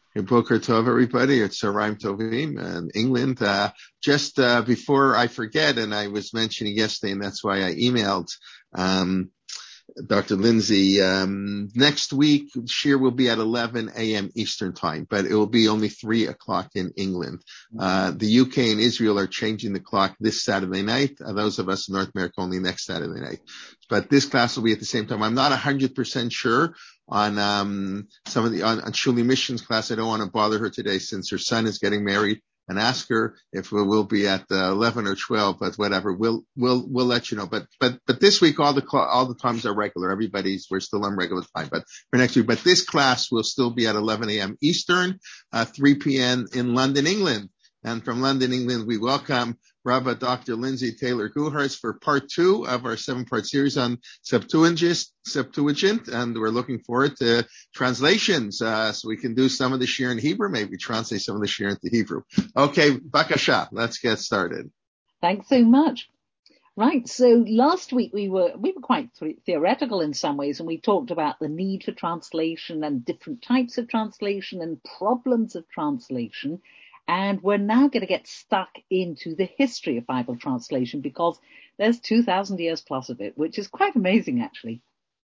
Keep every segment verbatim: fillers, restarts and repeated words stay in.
Hey, Boker Tov, everybody. It's Sarayim Tovim in England. Uh, just uh, before I forget, and I was mentioning yesterday, and that's why I emailed um, Doctor Lindsay. Um, next week, Shir will be at eleven a.m. Eastern time, but it will be only three o'clock in England. Uh, the U K and Israel are changing the clock this Saturday night. Uh, those of us in North America only next Saturday night. But this class will be at the same time. I'm not one hundred percent sure on um, some of the on, on Shuli Mission's class. I don't want to bother her today since her son is getting married. And ask her if we will be at uh, eleven or twelve, but whatever, we'll we'll we'll let you know. But but but this week all the all the times are regular. Everybody's we're still on regular time. But for next week, but this class will still be at eleven a.m. Eastern, uh, three p.m. in London, England. And from London, England, we welcome Rabbi Doctor Lindsay Taylor Guhartz for part two of our seven-part series on Septuagint, Septuagint, and we're looking forward to translations, uh, so we can do some of the shir in Hebrew, maybe translate some of the shir into Hebrew. Okay, Bakasha, let's get started. Thanks so much. Right, so last week we were we were quite th- theoretical in some ways, and we talked about the need for translation and different types of translation and problems of translation. And we're now going to get stuck into the history of Bible translation because there's two thousand years plus of it, which is quite amazing, actually.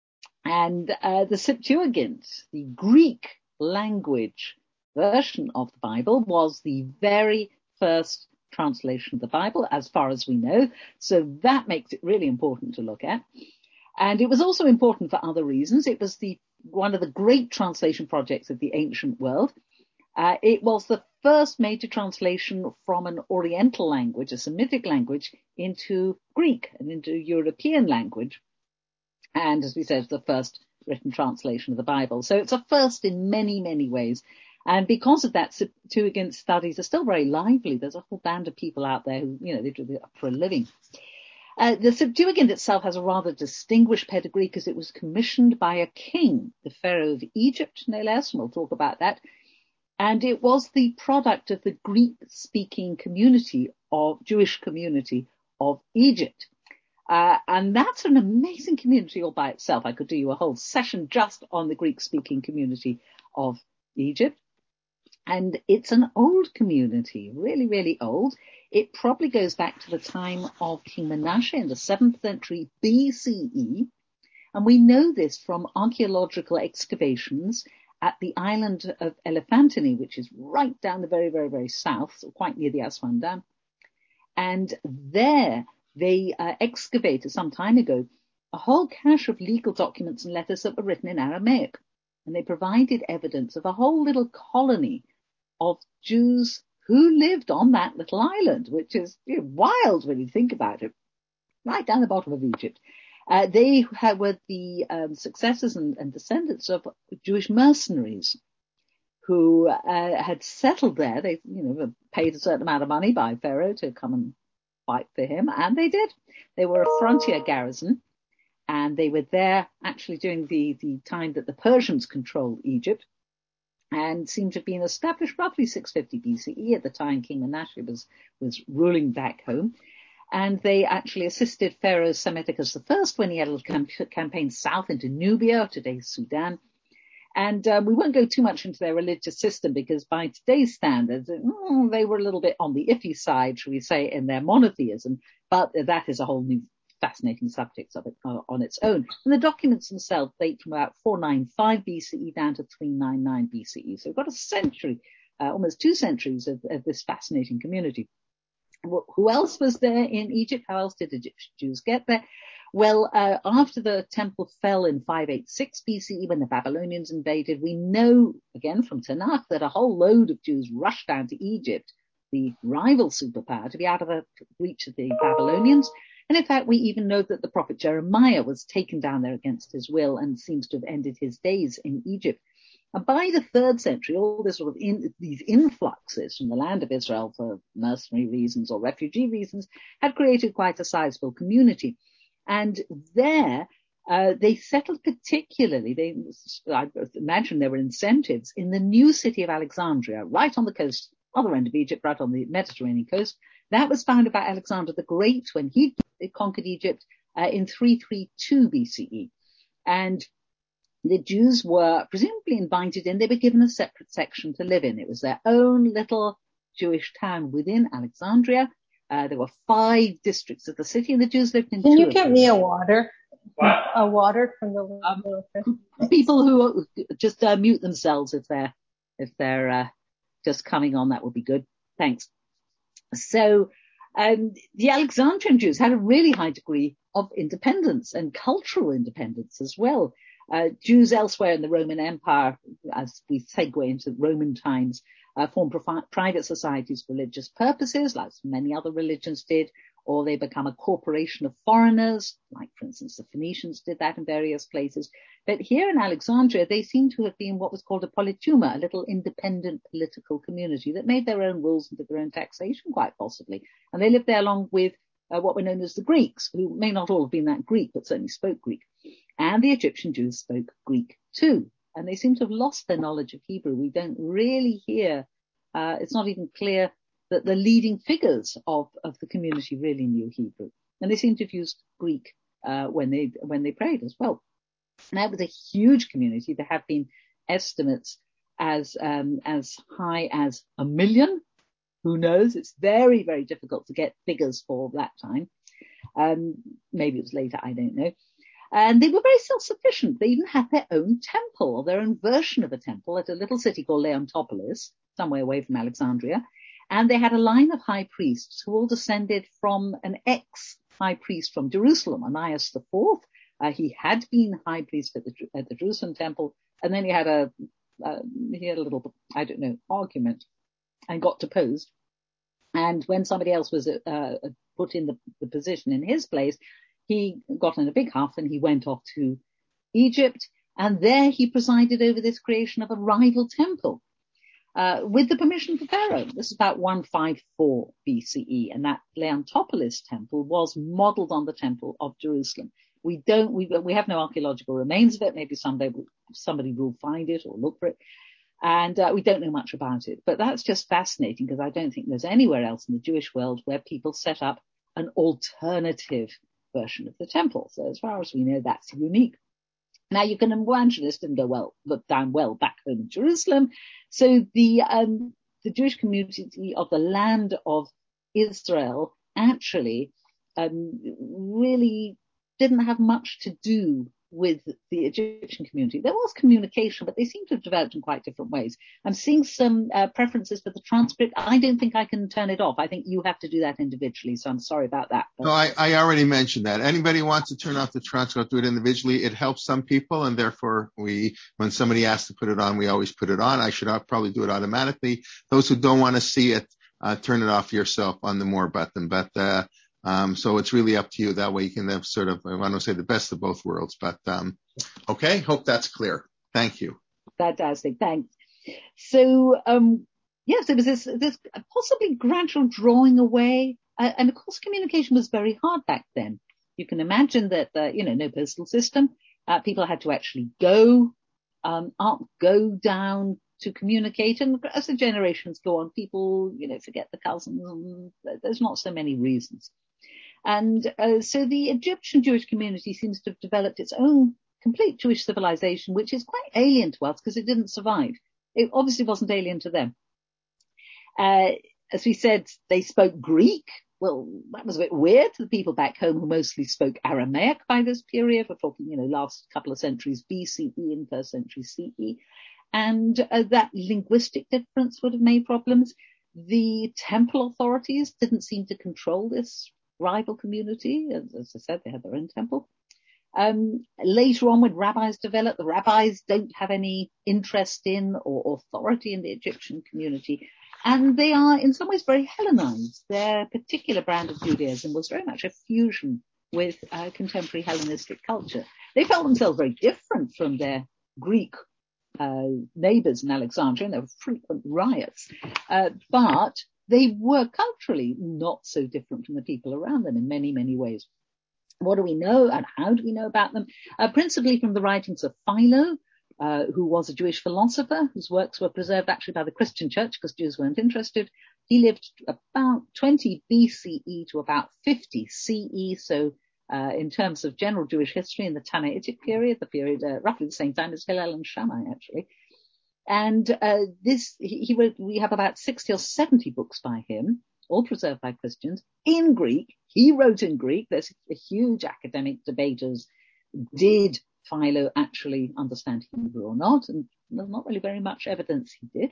And uh, the Septuagint, the Greek language version of the Bible, was the very first translation of the Bible, as far as we know. So that makes it really important to look at. And it was also important for other reasons. It was the one of the great translation projects of the ancient world. Uh, it was the first major translation from an Oriental language, a Semitic language, into Greek and into European language. And as we said, the first written translation of the Bible. So it's a first in many, many ways. And because of that, Septuagint studies are still very lively. There's a whole band of people out there who, you know, they do it for a living. Uh, the Septuagint itself has a rather distinguished pedigree because it was commissioned by a king, the Pharaoh of Egypt, no less, and we'll talk about that. And it was the product of the Greek-speaking community of Jewish community of Egypt. Uh, and that's an amazing community all by itself. I could do you a whole session just on the Greek-speaking community of Egypt. And it's an old community, really, really old. It probably goes back to the time of King Manasseh in the seventh century B C E. And we know this from archaeological excavations at the island of Elephantine, which is right down the very, very, very south, so quite near the Aswan Dam. And there they uh, excavated some time ago a whole cache of legal documents and letters that were written in Aramaic. And they provided evidence of a whole little colony of Jews who lived on that little island, which is, you know, wild when you think about it, right down the bottom of Egypt. Uh, they had, were the um, successors and, and descendants of Jewish mercenaries who uh, had settled there. They, you know, were paid a certain amount of money by Pharaoh to come and fight for him, and they did. They were a frontier garrison, and they were there actually during the, the time that the Persians controlled Egypt, and seem to have been established roughly six fifty B C E at the time King Manasseh was, was ruling back home. And they actually assisted Pharaoh Psammetichus the First when he had a little camp- campaign south into Nubia, today's Sudan. And uh, we won't go too much into their religious system because by today's standards, mm, they were a little bit on the iffy side, shall we say, in their monotheism. But that is a whole new fascinating subject of it uh, on its own. And the documents themselves date from about four ninety-five B C E down to three ninety-nine B C E. So we've got a century, uh, almost two centuries of, of this fascinating community. Who else was there in Egypt? How else did the Jews get there? Well, uh, after the temple fell in five eighty-six B C E, when the Babylonians invaded, we know, again from Tanakh, that a whole load of Jews rushed down to Egypt, the rival superpower, to be out of the reach of the Babylonians. And in fact, we even know that the prophet Jeremiah was taken down there against his will and seems to have ended his days in Egypt. And by the third century, all this sort of in, these influxes from the land of Israel for mercenary reasons or refugee reasons had created quite a sizable community. And there, uh, they settled particularly, they, I imagine there were incentives in the new city of Alexandria, right on the coast, other end of Egypt, right on the Mediterranean coast. That was founded by Alexander the Great when he conquered Egypt uh, in three thirty-two B C E. And the Jews were presumably invited in. They were given a separate section to live in. It was their own little Jewish town within Alexandria. Uh, there were five districts of the city, and the Jews lived in Can two you of get them. me a water? What? A water from the Um, little people who just uh, mute themselves if they're if they're uh, just coming on, that would be good. Thanks. So um, the Alexandrian Jews had a really high degree of independence and cultural independence as well. Uh, Jews elsewhere in the Roman Empire, as we segue into Roman times, uh, formed profi- private societies for religious purposes, like many other religions did, or they become a corporation of foreigners, like, for instance, the Phoenicians did that in various places. But here in Alexandria, they seem to have been what was called a polytuma, a little independent political community that made their own rules and did their own taxation, quite possibly. And they lived there along with uh, what were known as the Greeks, who may not all have been that Greek, but certainly spoke Greek. And the Egyptian Jews spoke Greek too. And they seem to have lost their knowledge of Hebrew. We don't really hear, uh, it's not even clear that the leading figures of, of the community really knew Hebrew. And they seem to have used Greek uh, when they when they prayed as well. And that was a huge community. There have been estimates as um, as high as a million. Who knows? It's very, very difficult to get figures for that time. Um, maybe it was later, I don't know. And they were very self-sufficient. They even had their own temple, or their own version of a temple at a little city called Leontopolis, somewhere away from Alexandria. And they had a line of high priests who all descended from an ex-high priest from Jerusalem, Onias the Fourth. Uh, he had been high priest at the, at the Jerusalem temple, and then he had a uh, he had a little, I don't know, argument and got deposed. And when somebody else was uh, put in the, the position in his place, he got in a big huff and he went off to Egypt, and there he presided over this creation of a rival temple. Uh, with the permission of Pharaoh. This is about one fifty-four B C E, and that Leontopolis temple was modeled on the temple of Jerusalem. We don't, we, we have no archaeological remains of it. Maybe someday somebody will find it or look for it. And uh, we don't know much about it. But that's just fascinating, because I don't think there's anywhere else in the Jewish world where people set up an alternative version of the temple. So as far as we know, that's unique. Now, you can imagine this didn't go well, look down well back home in Jerusalem. So the, um, the Jewish community of the land of Israel actually, um, really didn't have much to do with the Egyptian community. There was communication, but they seem to have developed in quite different ways. I'm seeing some uh, preferences for the transcript. I don't think I can turn it off. I think you have to do that individually, so I'm sorry about that. But... No, I, I already mentioned that. Anybody wants to turn off the transcript, do it individually. It helps some people, and therefore we, when somebody asks to put it on, we always put it on. I should probably do it automatically. Those who don't want to see it, uh, turn it off yourself on the more button. But, uh, Um, so it's really up to you. That way you can have sort of, I want to say the best of both worlds, but, um, okay. Hope that's clear. Thank you. Fantastic. Thanks. So, um, yes, there was this, this possibly gradual drawing away. Uh, and of course, communication was very hard back then. You can imagine that, uh, you know, no postal system. Uh, people had to actually go, um, up, go down to communicate. And as the generations go on, people, you know, forget the cousins. And there's not so many reasons. And uh, so the Egyptian Jewish community seems to have developed its own complete Jewish civilization, which is quite alien to us because it didn't survive. It obviously wasn't alien to them. Uh, as we said, they spoke Greek. Well, that was a bit weird to the people back home who mostly spoke Aramaic by this period. We're talking, you know, last couple of centuries B C E and first century C E. And uh, that linguistic difference would have made problems. The temple authorities didn't seem to control this rival community. As, as I said, they had their own temple. Um, later on, when rabbis developed, the rabbis don't have any interest in or authority in the Egyptian community. And they are in some ways very Hellenized. Their particular brand of Judaism was very much a fusion with uh, contemporary Hellenistic culture. They felt themselves very different from their Greek uh, neighbors in Alexandria, and there were frequent riots. Uh, but they were culturally not so different from the people around them in many, many ways. What do we know and how do we know about them? Uh, principally from the writings of Philo, uh, who was a Jewish philosopher whose works were preserved actually by the Christian church because Jews weren't interested. He lived about twenty B C E to about fifty C E, so uh, in terms of general Jewish history in the Tannaitic period, the period uh, roughly the same time as Hillel and Shammai, actually. And uh, this, he, he wrote, we have about sixty or seventy books by him, all preserved by Christians, in Greek. He wrote in Greek. There's a huge academic debate as did Philo actually understand Hebrew or not, and there's not really very much evidence he did.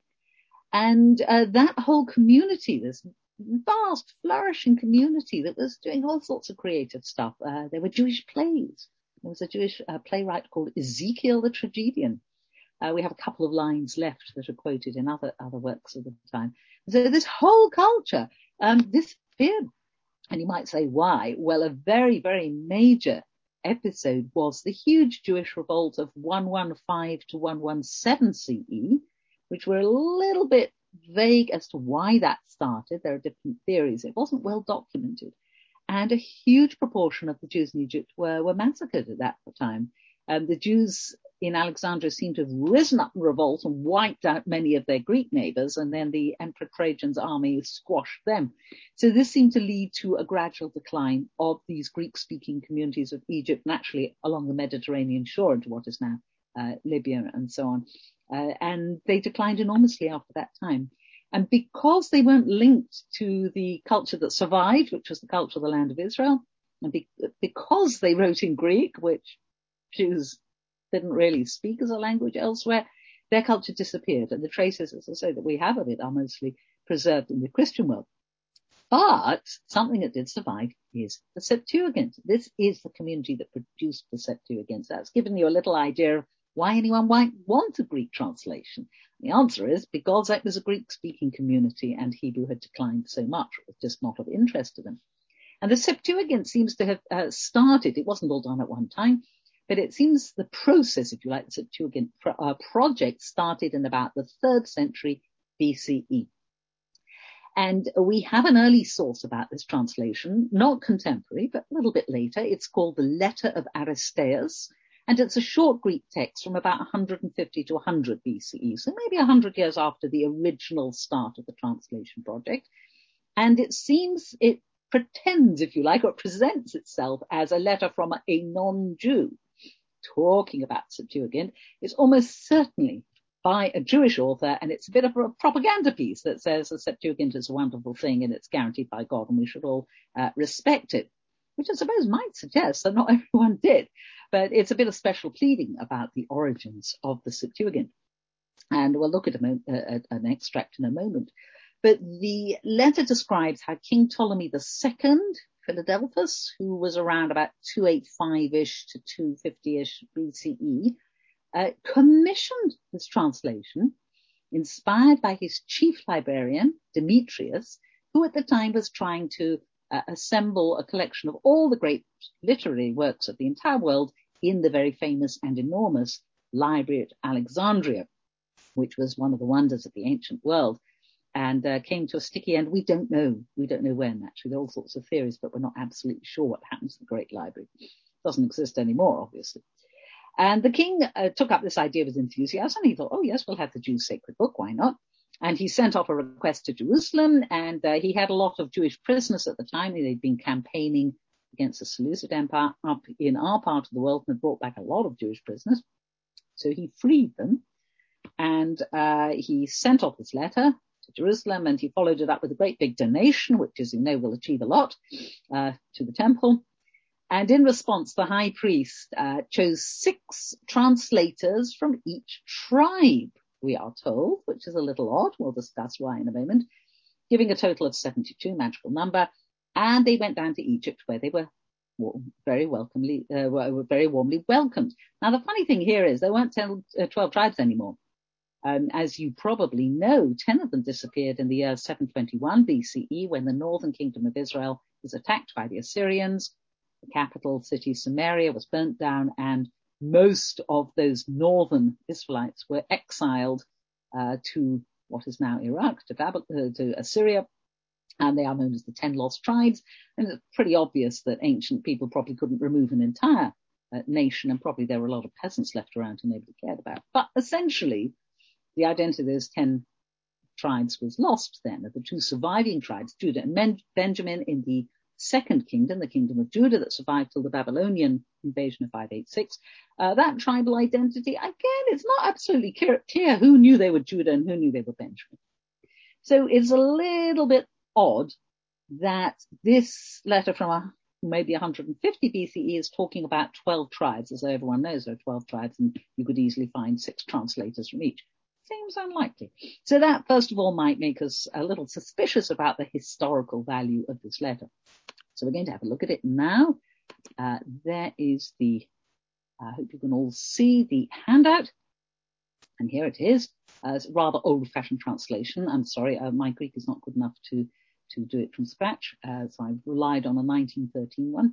And uh, that whole community, this vast, flourishing community that was doing all sorts of creative stuff. Uh, there were Jewish plays. There was a Jewish uh, playwright called Ezekiel the Tragedian. Uh, we have a couple of lines left that are quoted in other, other works of the time. So this whole culture um, disappeared. And you might say, why? Well, a very, very major episode was the huge Jewish revolt of one fifteen to one seventeen C E, which were a little bit vague as to why that started. There are different theories. It wasn't well documented. And a huge proportion of the Jews in Egypt were, were massacred at that time. Um, the Jews in Alexandria seem to have risen up in revolt and wiped out many of their Greek neighbors, and then the Emperor Trajan's army squashed them. So this seemed to lead to a gradual decline of these Greek-speaking communities of Egypt, naturally along the Mediterranean shore into what is now uh, Libya and so on. Uh, and they declined enormously after that time. And because they weren't linked to the culture that survived, which was the culture of the land of Israel, and be- because they wrote in Greek, which Jews didn't really speak as a language elsewhere, their culture disappeared. And the traces, as I say, that we have of it are mostly preserved in the Christian world. But something that did survive is the Septuagint. This is the community that produced the Septuagint. That's given you a little idea of why anyone might want a Greek translation. The answer is because that was a Greek-speaking community and Hebrew had declined so much. It was just not of interest to them. And the Septuagint seems to have uh, started, it wasn't all done at one time, but it seems the process, if you like, the Septuagint pro- uh, project started in about the third century B C E. And we have an early source about this translation, not contemporary, but a little bit later. It's called the Letter of Aristeas, and it's a short Greek text from about one hundred fifty to one hundred B C E, so maybe one hundred years after the original start of the translation project. And it seems it pretends, if you like, or presents itself as a letter from a non-Jew talking about Septuagint. It's almost certainly by a Jewish author, and it's a bit of a propaganda piece that says the Septuagint is a wonderful thing and it's guaranteed by God and we should all uh, respect it, which I suppose might suggest that not everyone did, but it's a bit of special pleading about the origins of the Septuagint. And we'll look at, a mo- uh, at an extract in a moment. But the letter describes how King Ptolemy the Second, Philadelphus, who was around about two eighty-five-ish to two fifty-ish B C E, uh, commissioned this translation, inspired by his chief librarian, Demetrius, who at the time was trying to uh, assemble a collection of all the great literary works of the entire world in the very famous and enormous library at Alexandria, which was one of the wonders of the ancient world, and uh, came to a sticky end. We don't know. We don't know when, actually. There are all sorts of theories, but we're not absolutely sure what happens to the Great Library. It doesn't exist anymore, obviously. And the king uh, took up this idea with enthusiasm. He thought, oh, yes, we'll have the Jews' sacred book. Why not? And he sent off a request to Jerusalem, and uh, he had a lot of Jewish prisoners at the time. They'd been campaigning against the Seleucid Empire up in our part of the world and had brought back a lot of Jewish prisoners. So he freed them, and uh, he sent off this letter to Jerusalem, and he followed it up with a great big donation, which, as you know, will achieve a lot uh, to the temple. And in response, the high priest uh, chose six translators from each tribe, we are told, which is a little odd. We'll discuss why in a moment, giving a total of seventy-two, magical number. And they went down to Egypt, where they were very welcomely, uh, were very warmly welcomed. Now, the funny thing here is there weren't ten, uh, twelve tribes anymore. Um, as you probably know, ten of them disappeared in the year seven twenty-one B C E, when the northern kingdom of Israel was attacked by the Assyrians. The capital city, Samaria, was burnt down, and most of those northern Israelites were exiled uh, to what is now Iraq, to, Bab- uh, to Assyria, and they are known as the Ten Lost Tribes. And it's pretty obvious that ancient people probably couldn't remove an entire uh, nation, and probably there were a lot of peasants left around who nobody cared about. But essentially, the identity of those ten tribes was lost then. Of the two surviving tribes, Judah and Ben- Benjamin, in the second kingdom, the kingdom of Judah that survived till the Babylonian invasion of five eighty-six. Uh, that tribal identity, again, it's not absolutely clear, clear who knew they were Judah and who knew they were Benjamin. So it's a little bit odd that this letter from a, maybe one hundred fifty B C E is talking about twelve tribes, as everyone knows there are twelve tribes, and you could easily find six translators from each. Seems unlikely. So that, first of all, might make us a little suspicious about the historical value of this letter. So we're going to have a look at it now. Uh, there is the, I hope you can all see the handout. And here it is. Uh, it's a rather old-fashioned translation. I'm sorry, uh, my Greek is not good enough to, to do it from scratch. Uh, so I've relied on a nineteen thirteen one.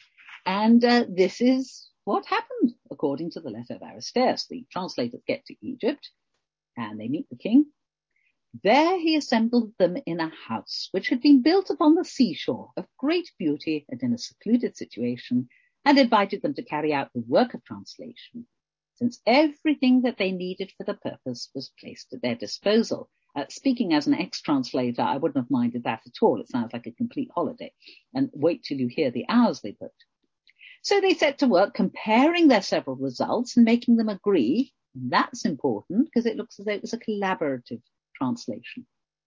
And uh, this is what happened, according to the letter of Aristeas. The translators get to Egypt, and they meet the king. There he assembled them in a house which had been built upon the seashore of great beauty and in a secluded situation, and invited them to carry out the work of translation, since everything that they needed for the purpose was placed at their disposal. Uh, speaking as an ex-translator, I wouldn't have minded that at all. It sounds like a complete holiday. And wait till you hear the hours they booked. So they set to work comparing their several results and making them agree. That's important because it looks as though it was a collaborative translation.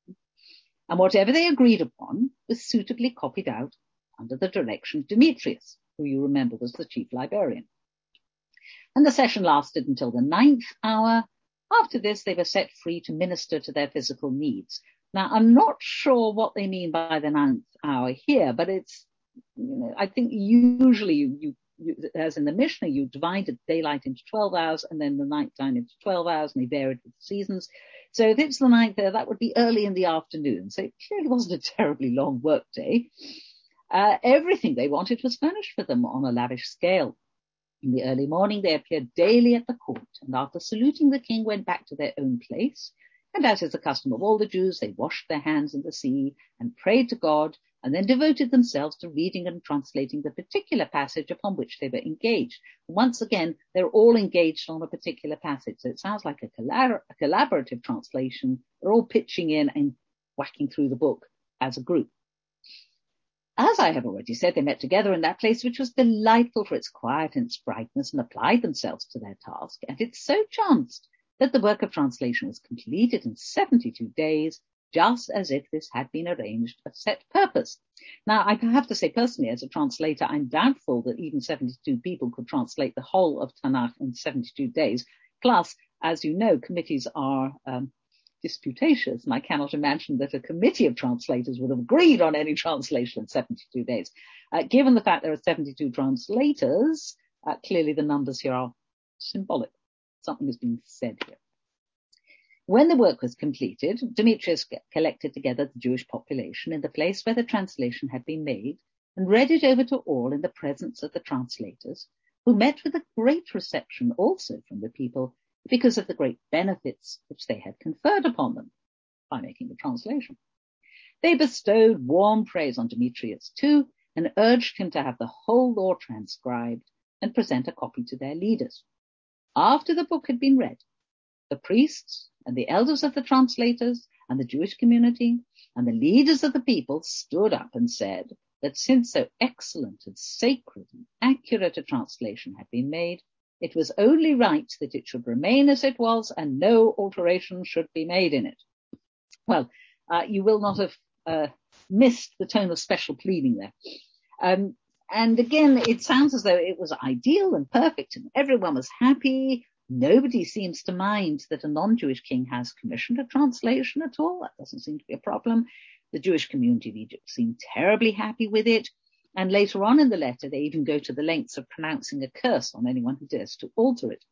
And whatever they agreed upon was suitably copied out under the direction of Demetrius, who you remember was the chief librarian. And the session lasted until the ninth hour. After this, they were set free to minister to their physical needs. Now, I'm not sure what they mean by the ninth hour here, but it's, you know, I think usually you, you You, as in the Mishnah, you divided daylight into twelve hours and then the night time into twelve hours, and they varied with the seasons. So if it's the ninth there, that would be early in the afternoon. So it clearly wasn't a terribly long work day. Uh, everything they wanted was furnished for them on a lavish scale. In the early morning, they appeared daily at the court, and after saluting the king, went back to their own place. And as is the custom of all the Jews, they washed their hands in the sea and prayed to God, and then devoted themselves to reading and translating the particular passage upon which they were engaged. Once again, they're all engaged on a particular passage. So it sounds like a, collabor- a collaborative translation. They're all pitching in and whacking through the book as a group. As I have already said, they met together in that place, which was delightful for its quiet and its brightness, and applied themselves to their task. And it so chanced that the work of translation was completed in seventy-two days, just as if this had been arranged of set purpose. Now, I have to say personally, as a translator, I'm doubtful that even seventy-two people could translate the whole of Tanakh in seventy-two days. Plus, as you know, committees are um, disputatious, and I cannot imagine that a committee of translators would have agreed on any translation in seventy-two days. Uh, given the fact there are seventy-two translators, uh, clearly the numbers here are symbolic. Something has been said here. When the work was completed, Demetrius collected together the Jewish population in the place where the translation had been made and read it over to all in the presence of the translators, who met with a great reception also from the people because of the great benefits which they had conferred upon them by making the translation. They bestowed warm praise on Demetrius too and urged him to have the whole law transcribed and present a copy to their leaders. After the book had been read, the priests and the elders of the translators and the Jewish community and the leaders of the people stood up and said that since so excellent and sacred and accurate a translation had been made, it was only right that it should remain as it was and no alteration should be made in it. Well, uh, you will not have uh, missed the tone of special pleading there. Um, and again, it sounds as though it was ideal and perfect and everyone was happy. Nobody seems to mind that a non-Jewish king has commissioned a translation at all. That doesn't seem to be a problem. The Jewish community of Egypt seemed terribly happy with it. And later on in the letter, they even go to the lengths of pronouncing a curse on anyone who dares to alter it.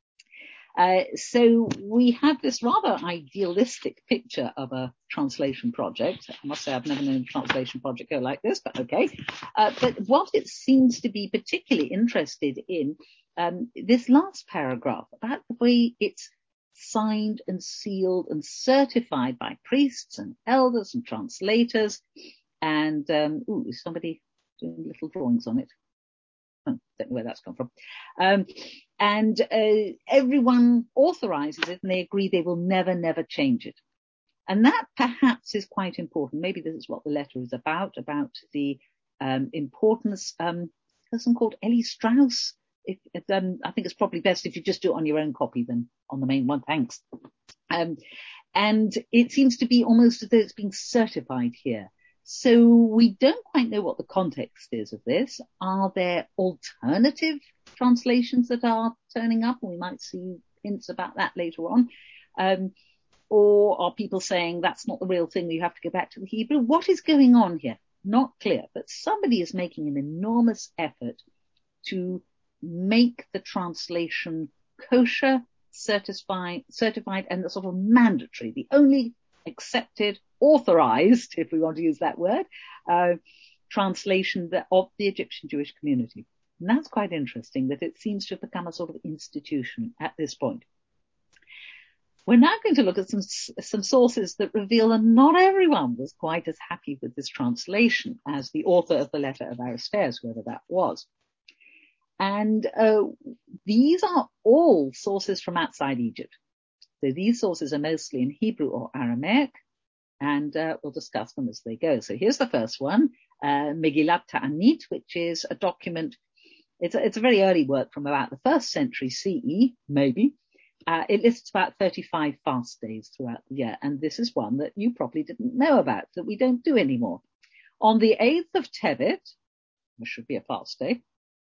Uh, so we have this rather idealistic picture of a translation project. I must say I've never known a translation project go like this, but okay. Uh, but what it seems to be particularly interested in, um, this last paragraph about the way it's signed and sealed and certified by priests and elders and translators. And, um, ooh, is somebody doing little drawings on it? Oh, don't know where that's come from. Um, and uh, everyone authorizes it and they agree they will never, never change it. And that perhaps is quite important. Maybe this is what the letter is about, about the um, importance. Um, a person called Ellie Strauss. If, if, um, I think it's probably best if you just do it on your own copy than on the main one. Thanks. Um, and it seems to be almost as though it's being certified here. So we don't quite know what the context is of this. Are there alternative translations that are turning up? We might see hints about that later on. Um, or are people saying that's not the real thing, you have to go back to the Hebrew? What is going on here? Not clear, but somebody is making an enormous effort to make the translation kosher, certified, certified and sort of mandatory, the only accepted, authorized, if we want to use that word, uh, translation that, of the Egyptian Jewish community. And that's quite interesting, that it seems to have become a sort of institution at this point. We're now going to look at some, some sources that reveal that not everyone was quite as happy with this translation as the author of the letter of Aristeas, whoever that was. And uh, these are all sources from outside Egypt. So these sources are mostly in Hebrew or Aramaic, and uh, we'll discuss them as they go. So here's the first one, uh, Megillat Ta'anit, which is a document. It's a, it's a very early work from about the first century C E, maybe. Uh, it lists about thirty-five fast days throughout the year, and this is one that you probably didn't know about, that we don't do anymore. On the eighth of Tevet, there should be a fast day.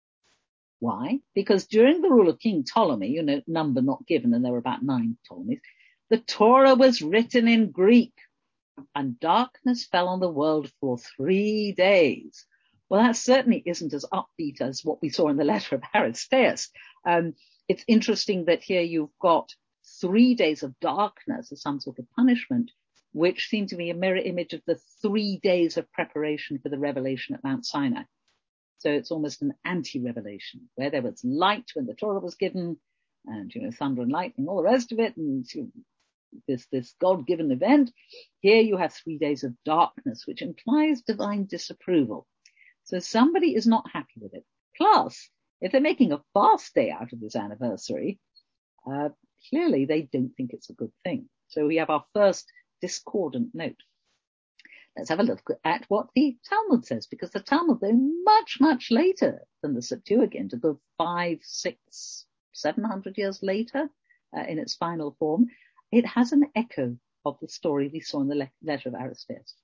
Why? Because during the rule of King Ptolemy, you know, number not given, and there were about nine Ptolemies, the Torah was written in Greek, and darkness fell on the world for three days. Well, that certainly isn't as upbeat as what we saw in the letter of Aristeas. Um, it's interesting that here you've got three days of darkness as some sort of punishment, which seem to be a mirror image of the three days of preparation for the revelation at Mount Sinai. So it's almost an anti-revelation, where there was light when the Torah was given, and, you know, thunder and lightning, all the rest of it, and you know, this, this God-given event. Here you have three days of darkness, which implies divine disapproval. So somebody is not happy with it. Plus, if they're making a fast day out of this anniversary, uh, clearly they don't think it's a good thing. So we have our first discordant note. Let's have a look at what the Talmud says, because the Talmud, though much, much later than the Septuagint, a good five, six, seven hundred years later, uh, in its final form, it has an echo of the story we saw in the le- letter of Aristeas.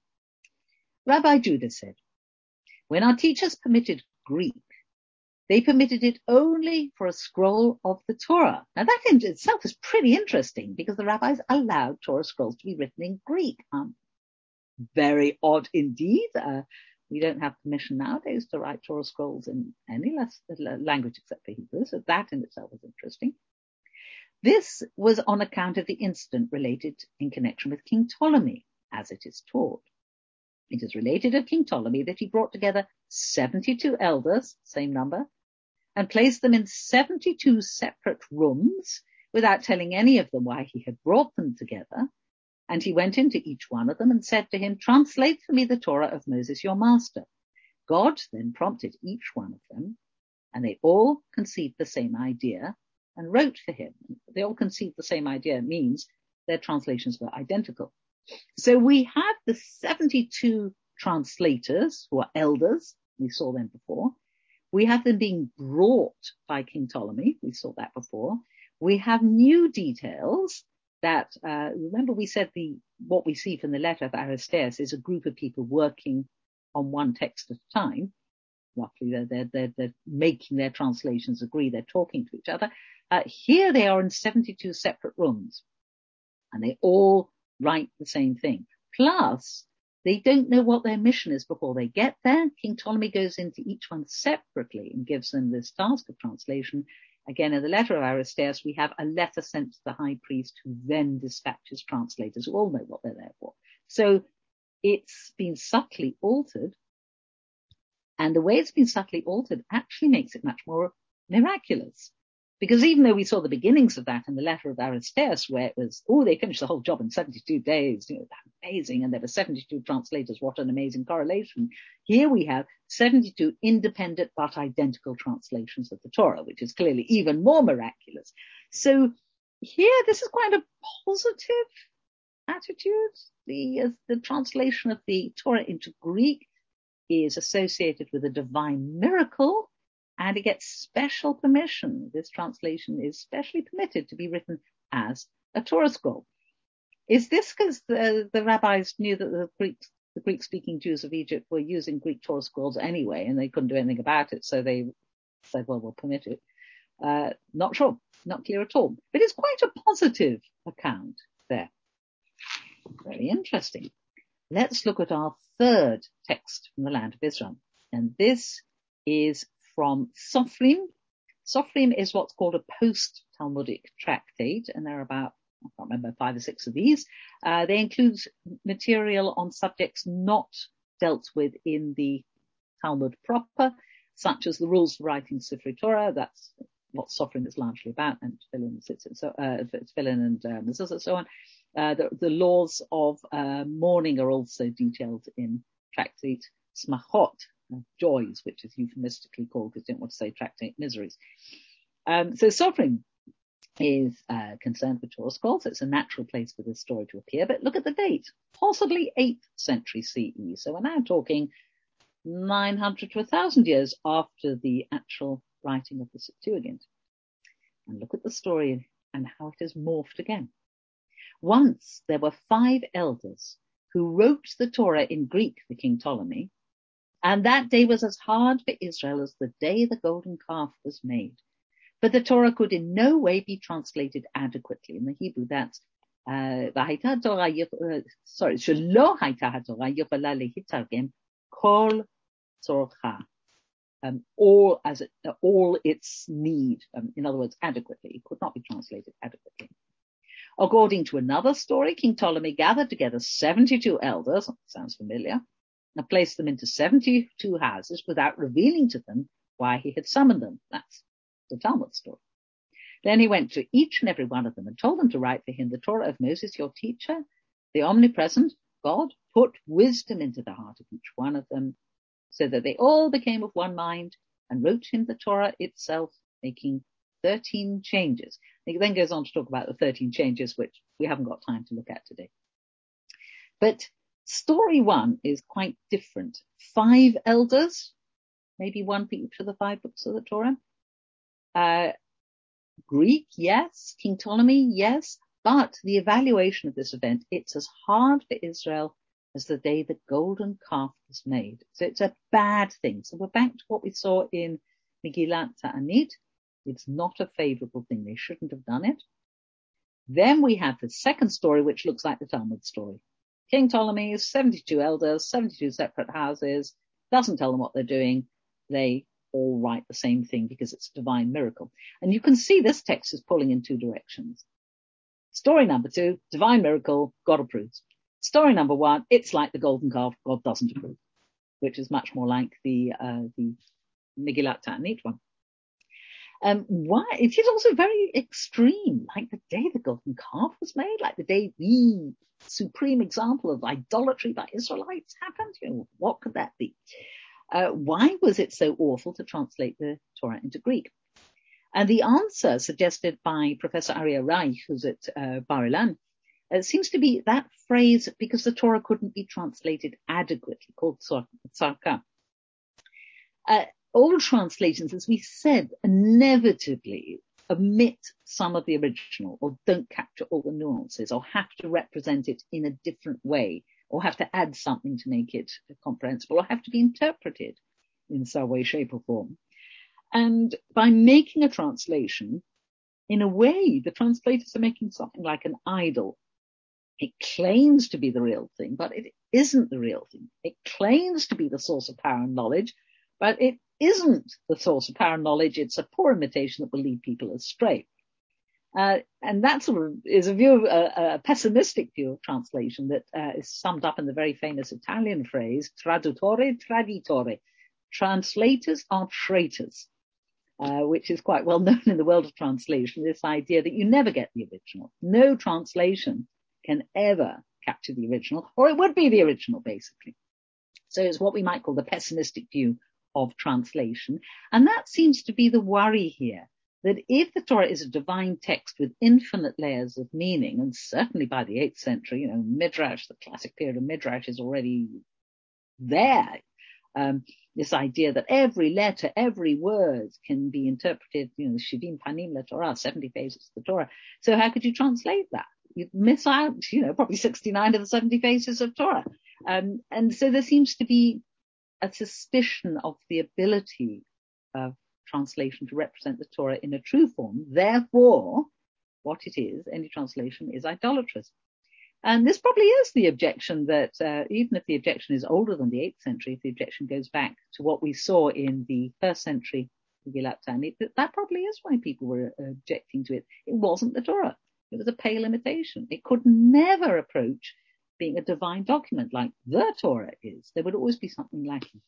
Rabbi Judah said, when our teachers permitted Greek, they permitted it only for a scroll of the Torah. Now that in itself is pretty interesting, because the rabbis allowed Torah scrolls to be written in Greek. Um, very odd indeed. Uh, we don't have permission nowadays to write Torah scrolls in any less language except for Hebrew, so that in itself is interesting. This was on account of the incident related in connection with King Ptolemy, as it is taught. It is related of King Ptolemy that he brought together seventy-two elders, same number, and placed them in seventy-two separate rooms without telling any of them why he had brought them together. And he went into each one of them and said to him, translate for me the Torah of Moses, your master. God then prompted each one of them, and they all conceived the same idea and wrote for him. They all conceived the same idea means their translations were identical. So we have the seventy-two translators who are elders. We saw them before. We have them being brought by King Ptolemy. We saw that before. We have new details that, uh, remember we said the what we see from the letter of Aristeas is a group of people working on one text at a time. Roughly, they're, they're, they're, they're making their translations agree. They're talking to each other. Uh, here they are in seventy-two separate rooms, and they all write the same thing. Plus, they don't know what their mission is before they get there. King Ptolemy goes into each one separately and gives them this task of translation. Again, in the letter of Aristeas, we have a letter sent to the high priest who then dispatches translators who all know what they're there for. So it's been subtly altered. And the way it's been subtly altered actually makes it much more miraculous. Because even though we saw the beginnings of that in the letter of Aristeas, where it was, oh, they finished the whole job in seventy-two days, you know, amazing, and there were seventy-two translators, what an amazing correlation. Here we have seventy-two independent but identical translations of the Torah, which is clearly even more miraculous. So here, this is quite a positive attitude. The, uh, the translation of the Torah into Greek is associated with a divine miracle, and it gets special permission. This translation is specially permitted to be written as a Torah scroll. Is this because the, the rabbis knew that the Greek, the Greek-speaking Jews of Egypt were using Greek Torah scrolls anyway, and they couldn't do anything about it, so they said, well, we'll permit it? Uh, not sure, not clear at all. But it's quite a positive account there. Very interesting. Let's look at our third text from the land of Israel. And this is from Sofrim. Sofrim is what's called a post-Talmudic tractate, and there are about, I can't remember, five or six of these. Uh, they include material on subjects not dealt with in the Talmud proper, such as the rules for writing Sifrei Torah. That's what Sofrim is largely about, and Tefillin, so, uh, Tefillin and uh, mezuzah and so on. Uh, the, the laws of uh, mourning are also detailed in tractate Smachot, uh, joys, which is euphemistically called, because I don't want to say tractate miseries. Um, so Sofrim is uh, concerned with Torah scrolls. It's a natural place for this story to appear. But look at the date, possibly eighth century C E. So we're now talking nine hundred to one thousand years after the actual writing of the Septuagint. And look at the story and how it has morphed again. Once there were five elders who wrote the Torah in Greek for King Ptolemy, and that day was as hard for Israel as the day the golden calf was made. But the Torah could in no way be translated adequately. In the Hebrew, that's uh, sorry, shelo hayta haTorah yochela lehitargem kol tzorcha, um, all as it, uh, all its need. Um, in other words, adequately. It could not be translated adequately. According to another story, King Ptolemy gathered together seventy-two elders, sounds familiar, and placed them into seventy-two houses without revealing to them why he had summoned them. That's the Talmud story. Then he went to each and every one of them and told them to write for him the Torah of Moses, your teacher. The omnipresent God put wisdom into the heart of each one of them, so that they all became of one mind and wrote him the Torah itself, making thirteen changes. He then goes on to talk about the thirteen changes, which we haven't got time to look at today. But story one is quite different. Five elders, maybe one for each of the five books of the Torah. Uh, Greek, yes. King Ptolemy, yes. But the evaluation of this event, it's as hard for Israel as the day the golden calf was made. So it's a bad thing. So we're back to what we saw in Megillat Ta'anit. It's not a favorable thing. They shouldn't have done it. Then we have the second story, which looks like the Talmud story. King Ptolemy, seventy-two elders, seventy-two separate houses, doesn't tell them what they're doing. They all write the same thing because it's a divine miracle. And you can see this text is pulling in two directions. Story number two, divine miracle, God approves. Story number one, it's like the golden calf, God doesn't approve, which is much more like the uh, the Megillat Ta'anit one. Um, why? It is also very extreme, like the day the golden calf was made, like the day the supreme example of idolatry by Israelites happened. You know, what could that be? Uh, why was it so awful to translate the Torah into Greek? And the answer suggested by Professor Aryeh Reich, who's at uh, Bar Ilan, uh, seems to be that phrase because the Torah couldn't be translated adequately, called tzarka. Uh, all translations, as we said, inevitably omit some of the original or don't capture all the nuances or have to represent it in a different way or have to add something to make it comprehensible or have to be interpreted in some way, shape or form. And by making a translation, in a way, the translators are making something like an idol. It claims to be the real thing, but it isn't the real thing. It claims to be the source of power and knowledge, but it isn't the source of power and knowledge. It's a poor imitation that will lead people astray. Uh, and that sort of is a view, a, a pessimistic view of translation that uh, is summed up in the very famous Italian phrase, tradutore traditore. Translators are traitors, uh, which is quite well known in the world of translation, this idea that you never get the original. No translation can ever capture the original, or it would be the original, basically. So it's what we might call the pessimistic view of translation. And that seems to be the worry here, that if the Torah is a divine text with infinite layers of meaning, and certainly by the eighth century, you know, Midrash, the classic period of Midrash is already there. Um, this idea that every letter, every word can be interpreted, you know, Shivim Panim La Torah, seventy faces of the Torah. So how could you translate that? You'd miss out, you know, probably sixty-nine of the seventy faces of Torah. Um, and so there seems to be a suspicion of the ability of translation to represent the Torah in a true form. Therefore, what it is, any translation is idolatrous. And this probably is the objection that, uh, even if the objection is older than the eighth century, if the objection goes back to what we saw in the first century, Megillat Ta'anit, that, that probably is why people were objecting to it. It wasn't the Torah. It was a pale imitation. It could never approach being a divine document like the Torah is. There would always be something lacking.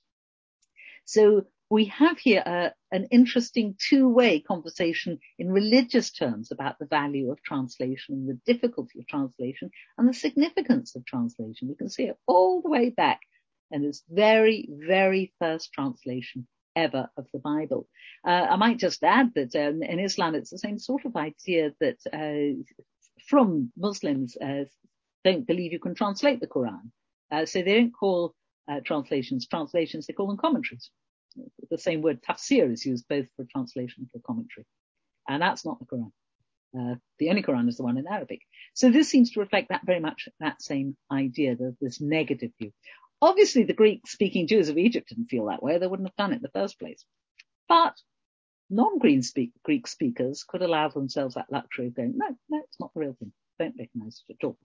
So we have here uh, an interesting two-way conversation in religious terms about the value of translation, the difficulty of translation, and the significance of translation. We can see it all the way back in this very, very first translation ever of the Bible. Uh, I might just add that um, in Islam, it's the same sort of idea that uh, from Muslims uh, don't believe you can translate the Quran. Uh, so they don't call uh, translations translations, they call them commentaries. The same word tafsir is used both for translation and for commentary. And that's not the Quran. Uh, the only Quran is the one in Arabic. So this seems to reflect that very much that same idea, the, this negative view. Obviously, the Greek-speaking Jews of Egypt didn't feel that way. They wouldn't have done it in the first place. But non-Greek speak, Greek speakers could allow themselves that luxury of going, no, no, it's not the real thing. Don't recognize it at all.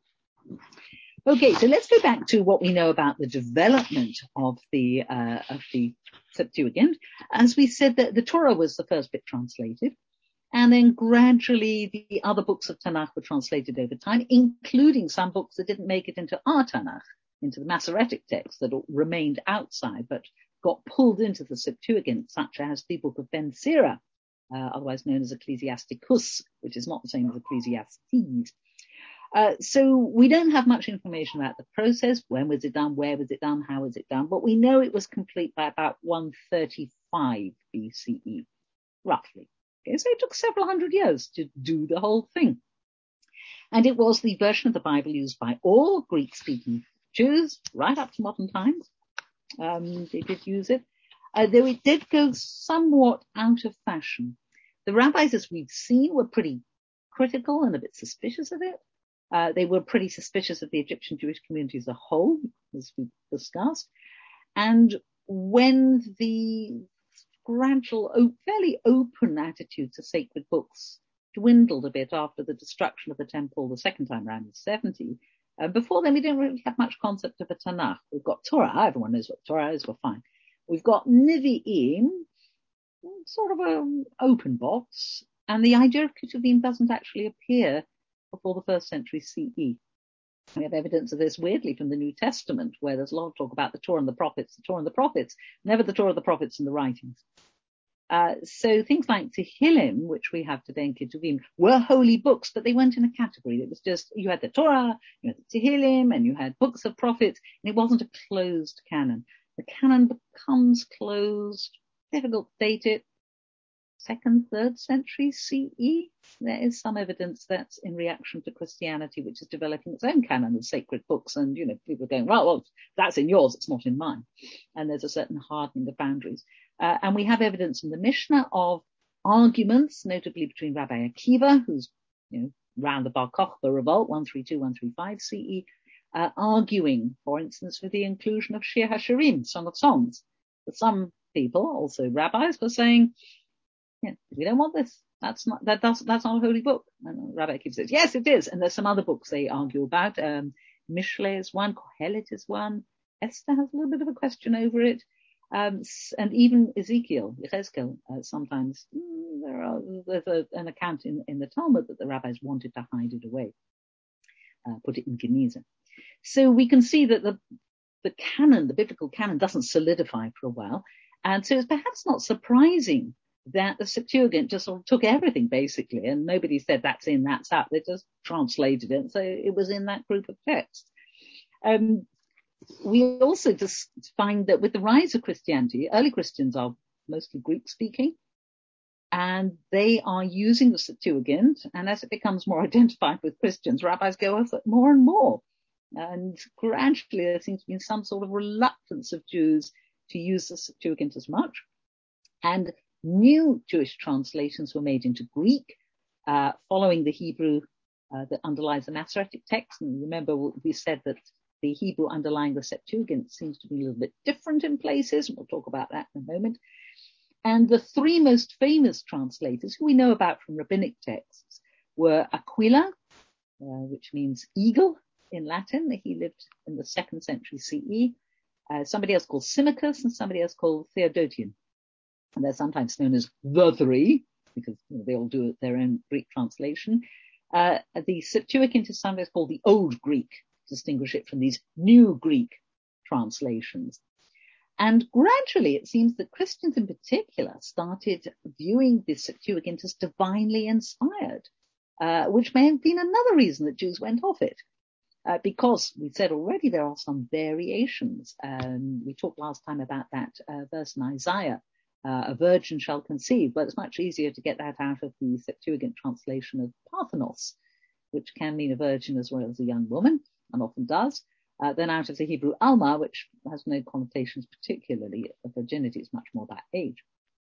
Okay, so let's go back to what we know about the development of the uh, of the Septuagint. As we said, that the Torah was the first bit translated, and then gradually the other books of Tanakh were translated over time, including some books that didn't make it into our Tanakh, into the Masoretic text that remained outside but got pulled into the Septuagint, such as the book of Ben Sira, uh, otherwise known as Ecclesiasticus, which is not the same as Ecclesiastes. Uh, so we don't have much information about the process. When was it done? Where was it done? How was it done? But we know it was complete by about one thirty-five B C E, roughly. Okay, so it took several hundred years to do the whole thing. And it was the version of the Bible used by all Greek-speaking Jews right up to modern times. Um, they did use it. Uh, though it did go somewhat out of fashion. The rabbis, as we've seen, were pretty critical and a bit suspicious of it. Uh, they were pretty suspicious of the Egyptian Jewish community as a whole, as we discussed. And when the gradual, fairly open attitude to sacred books dwindled a bit after the destruction of the temple the second time around in seventy, uh, before then we didn't really have much concept of a Tanakh. We've got Torah, everyone knows what Torah is, we're fine. We've got Nevi'im, sort of an open box, and the idea of Ketuvim doesn't actually appear before the first century C E. We have evidence of this weirdly from the New Testament, where there's a lot of talk about the Torah and the prophets, the Torah and the prophets, never the Torah, the prophets, and the writings. Uh, so things like Tehillim, which we have today in Ketuvim, were holy books, but they weren't in a category. It was just, you had the Torah, you had the Tehillim, and you had books of prophets, and it wasn't a closed canon. The canon becomes closed, difficult to date it, second, third century C E. There is some evidence that's in reaction to Christianity, which is developing its own canon of sacred books. And, you know, people are going, well, well, that's in yours, it's not in mine. And there's a certain hardening of boundaries. Uh, and we have evidence in the Mishnah of arguments, notably between Rabbi Akiva, who's, you know, round the Bar Kokhba revolt, one thirty-two, one thirty-five C E, uh, arguing, for instance, for the inclusion of Shir HaShirim, Song of Songs. But some people, also rabbis, were saying, yeah, we don't want this. That's not, that does, that's not a holy book. And Rabbi Akiva says, yes, it is. And there's some other books they argue about. Um, Mishle is one, Kohelet is one. Esther has a little bit of a question over it. Um, and even Ezekiel, Yechezkel, uh, sometimes mm, there are, there's a, an account in, in the Talmud that the rabbis wanted to hide it away, uh, put it in Geniza. So we can see that the, the canon, the biblical canon, doesn't solidify for a while. And so it's perhaps not surprising that the Septuagint just sort of took everything basically, and nobody said that's in, that's out. They just translated it, so it was in that group of texts. Um, we also just find that with the rise of Christianity, early Christians are mostly Greek-speaking, and they are using the Septuagint, and as it becomes more identified with Christians, rabbis go over it more and more. And gradually there seems to be some sort of reluctance of Jews to use the Septuagint as much. And new Jewish translations were made into Greek, uh, following the Hebrew uh, that underlies the Masoretic text. And remember, we said that the Hebrew underlying the Septuagint seems to be a little bit different in places. We'll talk about that in a moment. And the three most famous translators who we know about from rabbinic texts were Aquila, uh, which means eagle in Latin. He lived in the second century C E. Uh, somebody else called Symmachus and somebody else called Theodotion. And they're sometimes known as the three, because you know, they all do their own Greek translation. Uh, the Septuagint is sometimes called the Old Greek, to distinguish it from these New Greek translations. And gradually, it seems that Christians in particular started viewing the Septuagint as divinely inspired, uh, which may have been another reason that Jews went off it. Uh, because we said already there are some variations. Um, we talked last time about that uh, verse in Isaiah, uh, a virgin shall conceive, but it's much easier to get that out of the Septuagint translation of Parthenos, which can mean a virgin as well as a young woman, and often does, uh, than out of the Hebrew Alma, which has no connotations particularly of virginity. It's much more about age.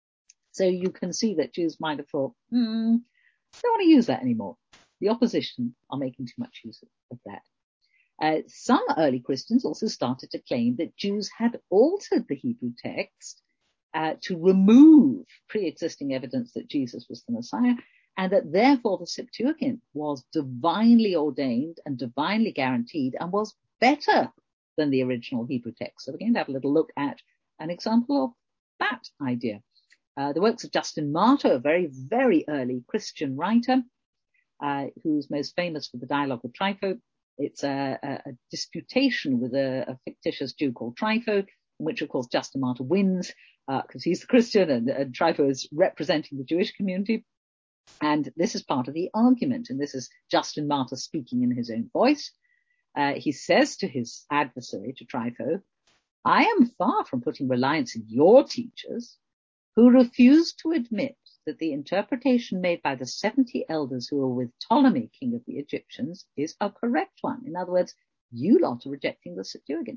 So you can see that Jews might have thought, hmm, I don't want to use that anymore. The opposition are making too much use of that. Uh, some early Christians also started to claim that Jews had altered the Hebrew text uh, to remove pre-existing evidence that Jesus was the Messiah, and that therefore the Septuagint was divinely ordained and divinely guaranteed and was better than the original Hebrew text. So we're going to have a little look at an example of that idea. Uh, the works of Justin Martyr, a very, very early Christian writer, uh, who's most famous for the Dialogue with Trypho. It's a, a, a disputation with a, a fictitious Jew called Trypho, in which, of course, Justin Martyr wins because uh, he's the Christian and, and Trypho is representing the Jewish community. And this is part of the argument. And this is Justin Martyr speaking in his own voice. Uh, he says to his adversary, to Trypho, I am far from putting reliance in your teachers who refuse to admit that the interpretation made by the seventy elders who were with Ptolemy, king of the Egyptians, is a correct one. In other words, you lot are rejecting the Septuagint.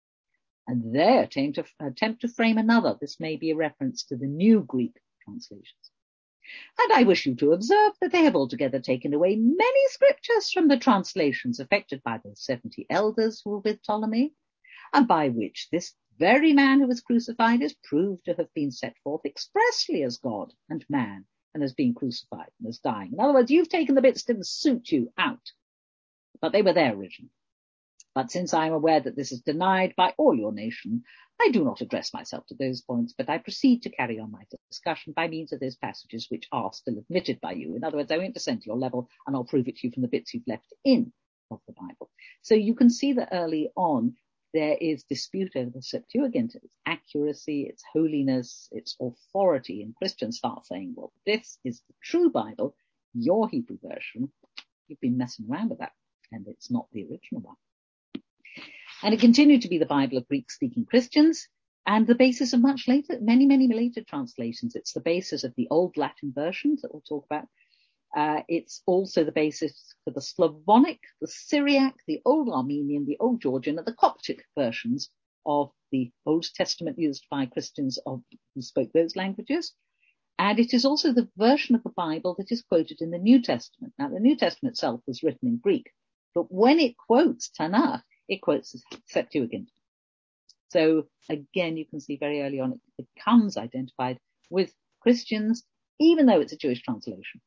And they attempt to, attempt to frame another. This may be a reference to the New Greek translations. And I wish you to observe that they have altogether taken away many scriptures from the translations affected by the seventy elders who were with Ptolemy, and by which this very man who was crucified is proved to have been set forth expressly as God and man, and as being crucified and as dying. In other words, you've taken the bits that didn't suit you out, but they were there originally. But since I am aware that this is denied by all your nation, I do not address myself to those points, but I proceed to carry on my discussion by means of those passages which are still admitted by you. In other words, I won't descend to your level, and I'll prove it to you from the bits you've left in of the Bible. So you can see that early on, there is dispute over the Septuagint, its accuracy, its holiness, its authority. And Christians start saying, well, this is the true Bible, your Hebrew version. You've been messing around with that, and it's not the original one. And it continued to be the Bible of Greek-speaking Christians, and the basis of much later, many, many later translations. It's the basis of the Old Latin versions that we'll talk about. Uh, it's also the basis for the Slavonic, the Syriac, the Old Armenian, the Old Georgian, and the Coptic versions of the Old Testament used by Christians of, who spoke those languages. And it is also the version of the Bible that is quoted in the New Testament. Now, the New Testament itself was written in Greek, but when it quotes Tanakh, it quotes the Septuagint. So again, you can see very early on it becomes identified with Christians, even though it's a Jewish translation.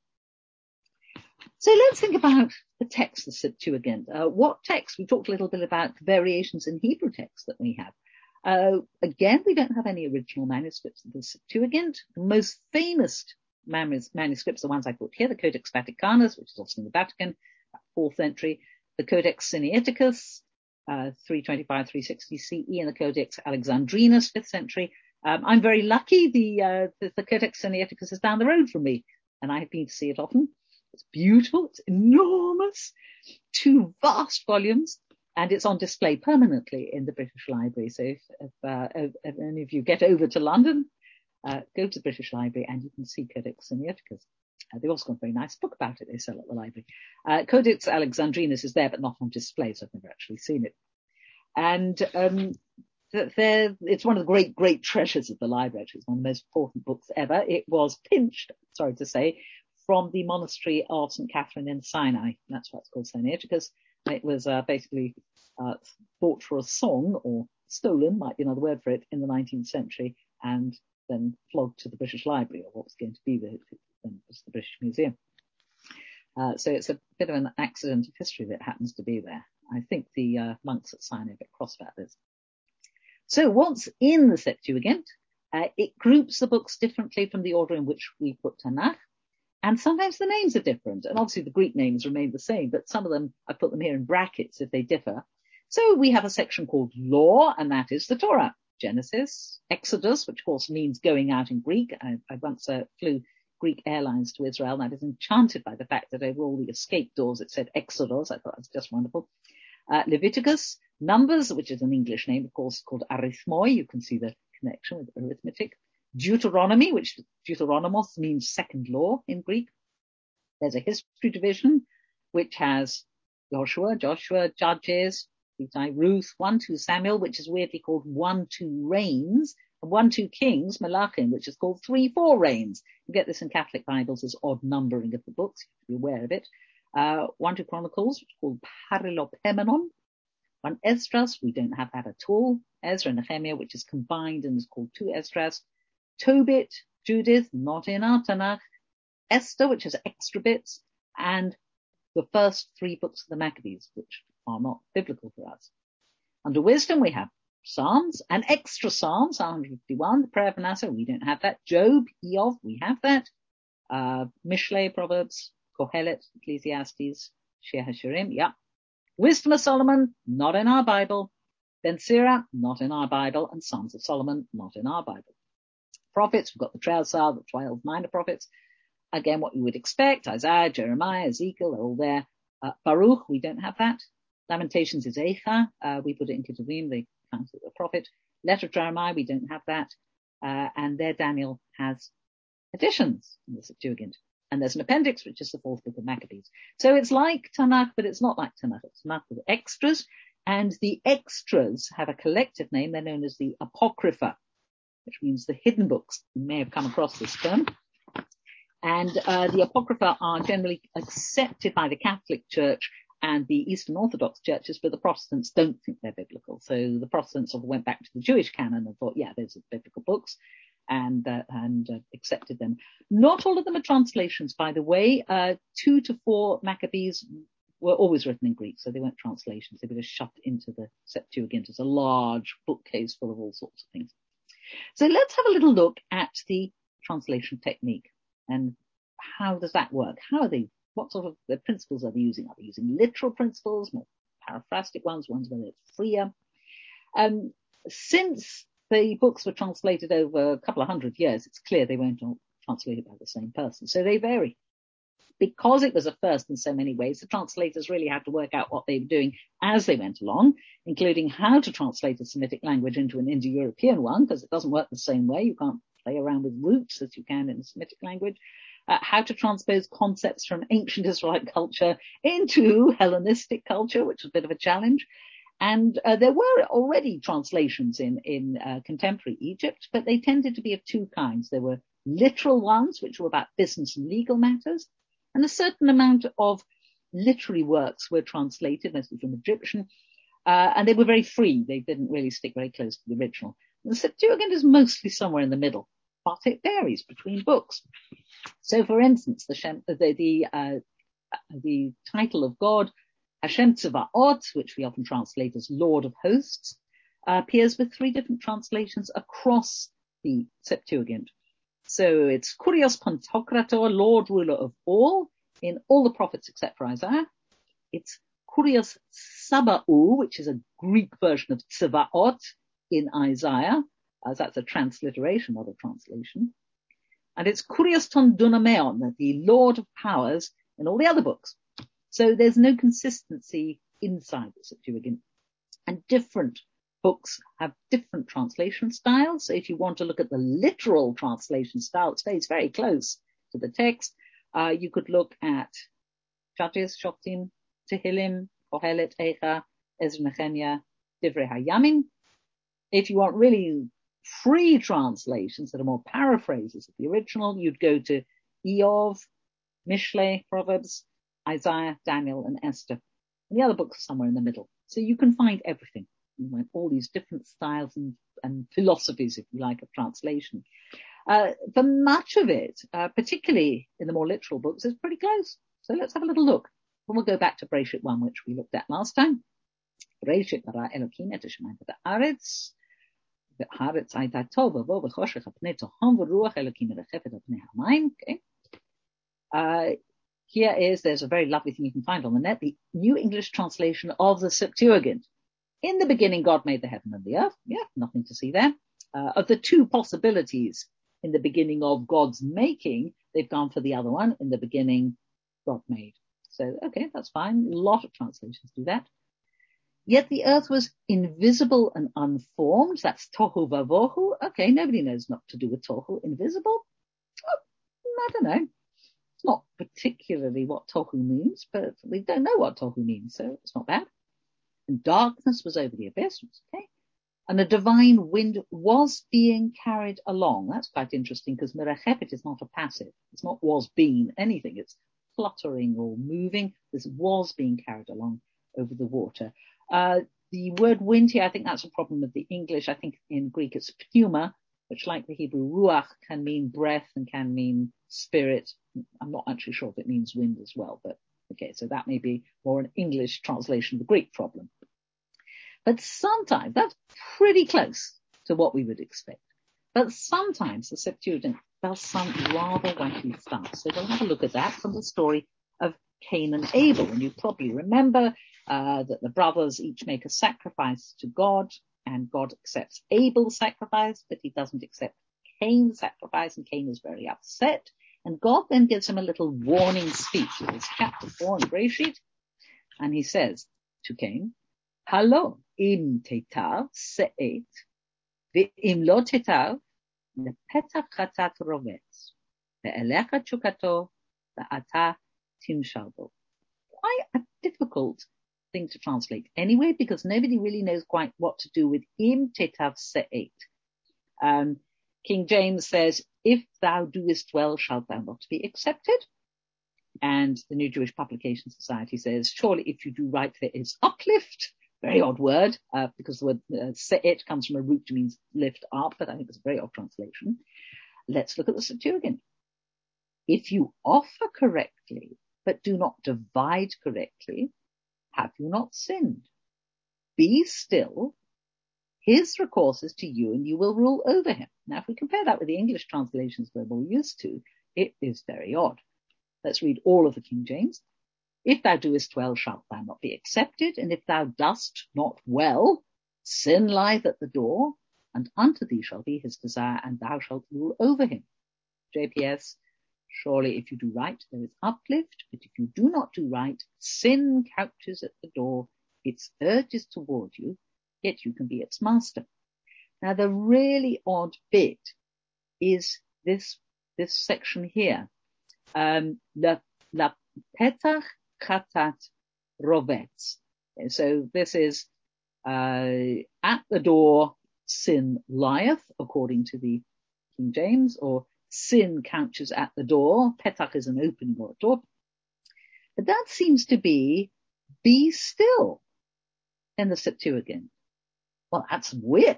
So let's think about the text, the Septuagint. Uh, what text? We talked a little bit about variations in Hebrew text that we have. Uh, again, we don't have any original manuscripts of the Septuagint. The most famous manuscripts, the ones I put here, the Codex Vaticanus, which is also in the Vatican, fourth century, the Codex Sinaiticus, uh, three twenty-five, three sixty C E, and the Codex Alexandrinus, fifth century. Um, I'm very lucky. The, uh, the, the Codex Sinaiticus is down the road from me, and I have been to see it often. It's beautiful. It's enormous. Two vast volumes, and it's on display permanently in the British Library. So if, if, uh, if, if any of you get over to London, uh, go to the British Library and you can see Codex Sinaiticus. Uh, they've also got a very nice book about it they sell at the library. Uh, Codex Alexandrinus is there, but not on display, so I've never actually seen it. And um, there, it's one of the great, great treasures of the library. It's one of the most important books ever. It was pinched, sorry to say, from the monastery of Saint Catherine in Sinai. That's why it's called Sinaiticus. It was uh, basically uh, bought for a song, or stolen, might be another word for it, in the nineteenth century, and then flogged to the British Library, or what was going to be the, then was the British Museum. Uh, so it's a bit of an accident of history that happens to be there. I think the uh, monks at Sinai are a bit cross about this. So what's in the Septuagint? Uh, it groups the books differently from the order in which we put Tanakh, and sometimes the names are different. And obviously the Greek names remain the same, but some of them, I put them here in brackets if they differ. So we have a section called Law, and that is the Torah. Genesis, Exodus, which of course means going out in Greek. I, I once uh, flew Greek Airlines to Israel, and I was enchanted by the fact that over all the escape doors it said Exodus. I thought that was just wonderful. Uh, Leviticus, Numbers, which is an English name, of course, called arithmoi. You can see the connection with arithmetic. Deuteronomy, which Deuteronomos means second law in Greek. There's a history division, which has Joshua, Joshua, Judges, Ruth, one, two Samuel, which is weirdly called one, two Reigns, and one, two Kings, Malachim, which is called three, four Reigns. You get this in Catholic Bibles as odd numbering of the books. You have to be aware of it. Uh, one, two Chronicles, which is called Paralopemenon. One Esdras, we don't have that at all. Ezra and Nehemiah, which is combined and is called two Esdras. Tobit, Judith, not in our Tanakh. Esther, which is extra bits, and the first three books of the Maccabees, which are not biblical for us. Under wisdom, we have Psalms and extra Psalms, Psalm one fifty-one, the prayer of Manasseh, we don't have that. Job, Eov, we have that. Uh, Mishlei, Proverbs, Kohelet, Ecclesiastes, Shir HaShirim, yeah. Wisdom of Solomon, not in our Bible. Ben Sirach, not in our Bible. And Psalms of Solomon, not in our Bible. Prophets, we've got the Treasar, the twelve minor prophets. Again, what you would expect, Isaiah, Jeremiah, Ezekiel, they're all there. Uh, Baruch, we don't have that. Lamentations is Eicha. Uh, we put it in Ketuvim, the council of the prophet. Letter of Jeremiah, we don't have that. Uh, and there Daniel has additions in the Septuagint. And there's an appendix, which is the fourth book of Maccabees. So it's like Tanakh, but it's not like Tanakh. It's Tanakh with extras. And the extras have a collective name. They're known as the Apocrypha, which means the hidden books. You may have come across this term. And uh, the Apocrypha are generally accepted by the Catholic Church and the Eastern Orthodox churches, but the Protestants don't think they're biblical. So the Protestants sort of went back to the Jewish canon and thought, yeah, those are biblical books, and uh, and uh, accepted them. Not all of them are translations, by the way. Uh, two to four Maccabees were always written in Greek, so they weren't translations. They were just shoved into the Septuagint as a large bookcase full of all sorts of things. So let's have a little look at the translation technique. And how does that work? How are they, what sort of the principles are they using? Are they using literal principles, more paraphrastic ones, ones where it's freer? Um, since the books were translated over a couple of hundred years, it's clear they weren't all translated by the same person. So they vary. Because it was a first in so many ways, the translators really had to work out what they were doing as they went along, including how to translate a Semitic language into an Indo-European one, because it doesn't work the same way. You can't play around with roots as you can in the Semitic language. Uh, how to transpose concepts from ancient Israelite culture into Hellenistic culture, which was a bit of a challenge. And uh, there were already translations in, in uh, contemporary Egypt, but they tended to be of two kinds. There were literal ones, which were about business and legal matters, and a certain amount of literary works were translated, mostly from Egyptian, uh, and they were very free. They didn't really stick very close to the original. The Septuagint is mostly somewhere in the middle, but it varies between books. So, for instance, the Shem, the the, uh, the title of God, Hashem Tzevaot, which we often translate as Lord of Hosts, uh, appears with three different translations across the Septuagint. So it's Kurios Pantokrator, Lord Ruler of all, in all the prophets except for Isaiah. It's Kurios Saba'u, which is a Greek version of Tzevaot in Isaiah, as that's a transliteration, not a translation. And it's Kurios Ton Dunameon, the Lord of Powers, in all the other books. So there's no consistency inside the Septuagint. And different books have different translation styles. So if you want to look at the literal translation style, it stays very close to the text. Uh, you could look at Judges, Shoftim, Tehillim, Kohelet, Eicha, Ezra, Nehemiah, Divrei Hayamim. If you want really free translations that are more paraphrases of the original, you'd go to Eov, Mishle, Proverbs, Isaiah, Daniel, and Esther. And the other books are somewhere in the middle. So you can find everything. All these different styles and, and philosophies, if you like, of translation. Uh, for much of it, uh, particularly in the more literal books, is pretty close. So let's have a little look. And we'll go back to Bereshit one, which we looked at last time. Bereshit bara Elokim et hashamayim v'haaretz. V'haaretz hayta tova bo v'choshech ha'pnei tohom v'ruach Elokim merechepet al pnei hamayim. Okay. Uh, here is, there's a very lovely thing you can find on the net, the New English translation of the Septuagint. In the beginning, God made the heaven and the earth. Yeah, nothing to see there. Uh, of the two possibilities in the beginning of God's making, they've gone for the other one. In the beginning, God made. So, okay, that's fine. A lot of translations do that. Yet the earth was invisible and unformed. That's tohu vavohu. Okay, nobody knows not to do with tohu. Invisible? Oh, I don't know. It's not particularly what tohu means, but we don't know what tohu means, so it's not bad. And darkness was over the abyss. Okay. And a divine wind was being carried along. That's quite interesting because merechepet is not a passive. It's not was being anything. It's fluttering or moving. This was being carried along over the water. Uh, the word wind here, I think that's a problem with the English. I think in Greek it's pneuma, which like the Hebrew ruach can mean breath and can mean spirit. I'm not actually sure if it means wind as well, but okay, so that may be more an English translation of the Greek problem. But sometimes, that's pretty close to what we would expect. But sometimes the Septuagint does some rather wacky stuff. So we'll have a look at that from the story of Cain and Abel. And you probably remember uh, that the brothers each make a sacrifice to God, and God accepts Abel's sacrifice, but he doesn't accept Cain's sacrifice, and Cain is very upset. And God then gives him a little warning speech. It's chapter four in Bereshit, and he says to Cain, Halo im tetav se'et, ve'im lo tetav, lepetach chatat rovetz, ve'elecha tchukato, ve'ata timshal bo. Quite a difficult thing to translate anyway, because nobody really knows quite what to do with im tetav se'et. Um, King James says, if thou doest well, shalt thou not be accepted. And the New Jewish Publication Society says, surely if you do right, there is uplift. Very odd word, uh, because the word uh, se'et comes from a root that means lift up, but I think it's a very odd translation. Let's look at the Septuagint. If you offer correctly, but do not divide correctly, have you not sinned? Be still. His recourse is to you, and you will rule over him. Now, if we compare that with the English translations we're more used to, it is very odd. Let's read all of the King James. If thou doest well, shalt thou not be accepted, and if thou dost not well, sin lieth at the door, and unto thee shall be his desire, and thou shalt rule over him. J P S, surely if you do right, there is uplift, but if you do not do right, sin couches at the door, its urges toward you, yet you can be its master. Now, the really odd bit is this, this section here. Um, la, la petach chatat rovetz. So this is, uh, at the door, sin lieth, according to the King James, or sin couches at the door. Petach is an opening or a door. But that seems to be, be still in the Septuagint. Well, that's weird.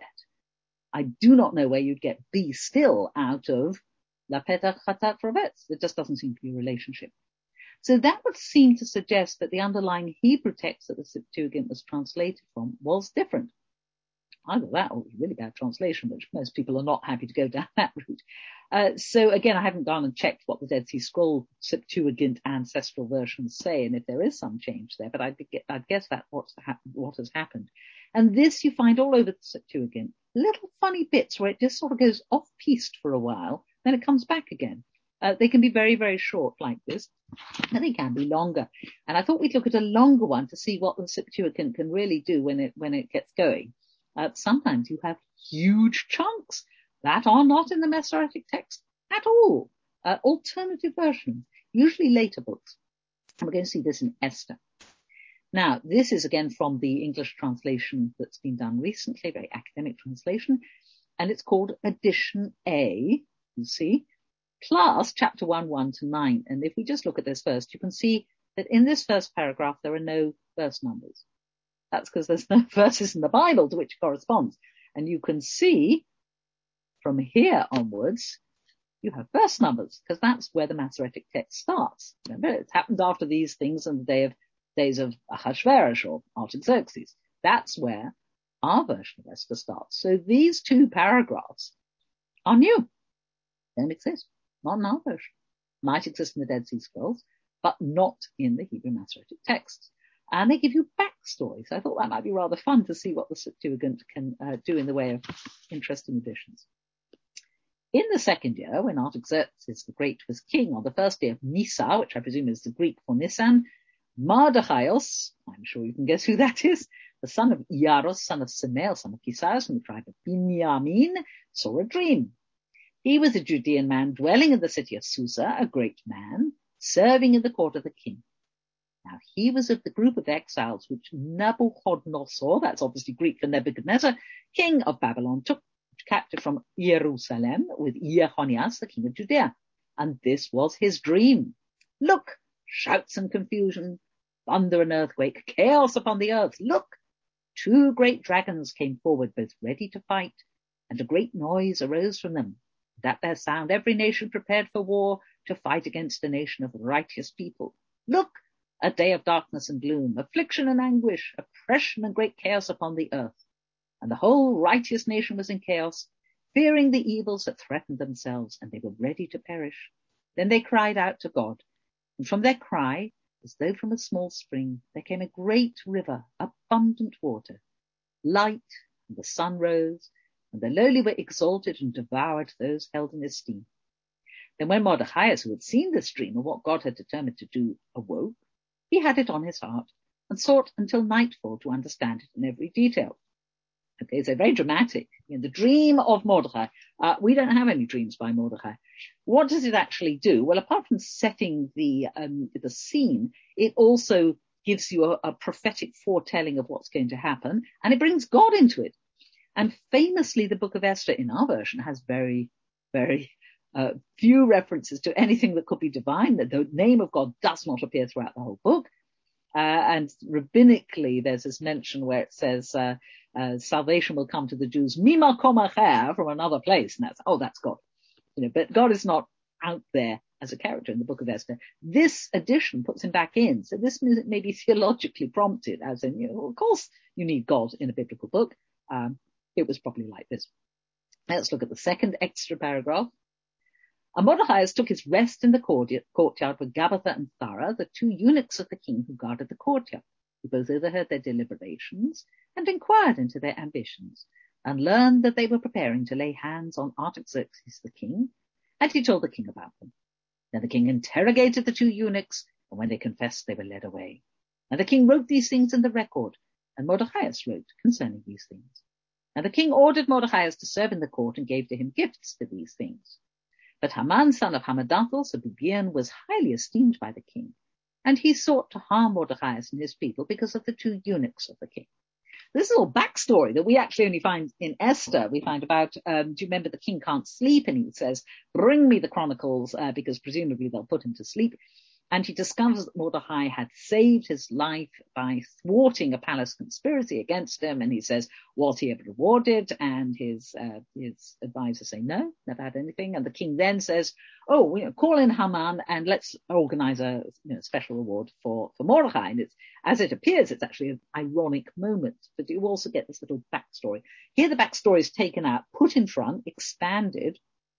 I do not know where you'd get be still out of la petach chatat rovetz. There just doesn't seem to be a relationship. So that would seem to suggest that the underlying Hebrew text that the Septuagint was translated from was different. Either that or it was a really bad translation, which most people are not happy to go down that route. Uh, so again, I haven't gone and checked what the Dead Sea Scroll Septuagint ancestral versions say, and if there is some change there, but I'd, I'd guess that's what's ha- what has happened. And this you find all over the Septuagint. Little funny bits where it just sort of goes off-piste for a while, then it comes back again. Uh, they can be very, very short like this, and they can be longer. And I thought we'd look at a longer one to see what the Septuagint can really do when it when it gets going. Uh, sometimes you have huge chunks that are not in the Masoretic text at all. Uh, alternative versions, usually later books. And we're going to see this in Esther. Now, this is again from the English translation that's been done recently, very academic translation, and it's called Edition A, you see, plus chapter one, one to nine. And if we just look at this first, you can see that in this first paragraph, there are no verse numbers. That's because there's no verses in the Bible to which it corresponds. And you can see from here onwards, you have verse numbers, because that's where the Masoretic text starts. Remember, it's happened after these things in the day of, days of Ahasuerus or Artaxerxes. That's where our version of Esther starts. So these two paragraphs are new. Don't exist. Not in our version. Might exist in the Dead Sea Scrolls, but not in the Hebrew Masoretic texts. And they give you backstory. So I thought that might be rather fun to see what the Septuagint can uh, do in the way of interesting additions. In the second year, when Artaxerxes the Great was king, on the first day of Nisan, which I presume is the Greek for Nisan, Mardochaios, I'm sure you can guess who that is, the son of Iaros, son of Semael, son of Kisaios, from the tribe of Binyamin, saw a dream. He was a Judean man dwelling in the city of Susa, a great man, serving in the court of the king. Now, he was of the group of exiles which Nebuchadnezzar, that's obviously Greek for Nebuchadnezzar, king of Babylon, took captive from Jerusalem with Jehonias, the king of Judea. And this was his dream. Look, shouts and confusion, thunder and earthquake, chaos upon the earth. Look, two great dragons came forward, both ready to fight, and a great noise arose from them. And at their sound, every nation prepared for war to fight against a nation of righteous people. Look, a day of darkness and gloom, affliction and anguish, oppression and great chaos upon the earth. And the whole righteous nation was in chaos, fearing the evils that threatened themselves, and they were ready to perish. Then they cried out to God, and from their cry, as though from a small spring, there came a great river, abundant water. Light, and the sun rose, and the lowly were exalted and devoured those held in esteem. Then when Mordecai, who had seen this dream and what God had determined to do, awoke, he had it on his heart, and sought until nightfall to understand it in every detail. Okay, so very dramatic. You know, the dream of Mordecai. Uh, we don't have any dreams by Mordecai. What does it actually do? Well, apart from setting the um, the scene, it also gives you a, a prophetic foretelling of what's going to happen, and it brings God into it. And famously, the book of Esther in our version has very, very uh, few references to anything that could be divine. That the name of God does not appear throughout the whole book. Uh, and rabbinically, there's this mention where it says, uh, uh, salvation will come to the Jews, mimakom acher, from another place. And that's, oh, that's God. You know, but God is not out there as a character in the book of Esther. This addition puts him back in. So this may be theologically prompted, as in, you know, of course you need God in a biblical book. Um, it was probably like this. Let's look at the second extra paragraph. And Mordecai took his rest in the courtyard with Gabbatha and Thara, the two eunuchs of the king who guarded the courtyard, who both overheard their deliberations and inquired into their ambitions, and learned that they were preparing to lay hands on Artaxerxes the king, and he told the king about them. Then the king interrogated the two eunuchs, and when they confessed, they were led away. And the king wrote these things in the record, and Mordecai wrote concerning these things. And the king ordered Mordecai to serve in the court and gave to him gifts for these things. But Haman, son of Hammedatha, of Bibian, was highly esteemed by the king, and he sought to harm Mordecai and his people because of the two eunuchs of the king. This is all backstory that we actually only find in Esther. We find about, um, do you remember the king can't sleep? And he says, bring me the chronicles, uh, because presumably they'll put him to sleep. And he discovers that Mordecai had saved his life by thwarting a palace conspiracy against him. And he says, was he ever rewarded? And his uh, his advisors say, no, never had anything. And the king then says, oh, you know, call in Haman and let's organize a you know, special reward for, for Mordecai. And it's, as it appears, it's actually an ironic moment. But you also get this little backstory. Here the backstory is taken out, put in front, expanded,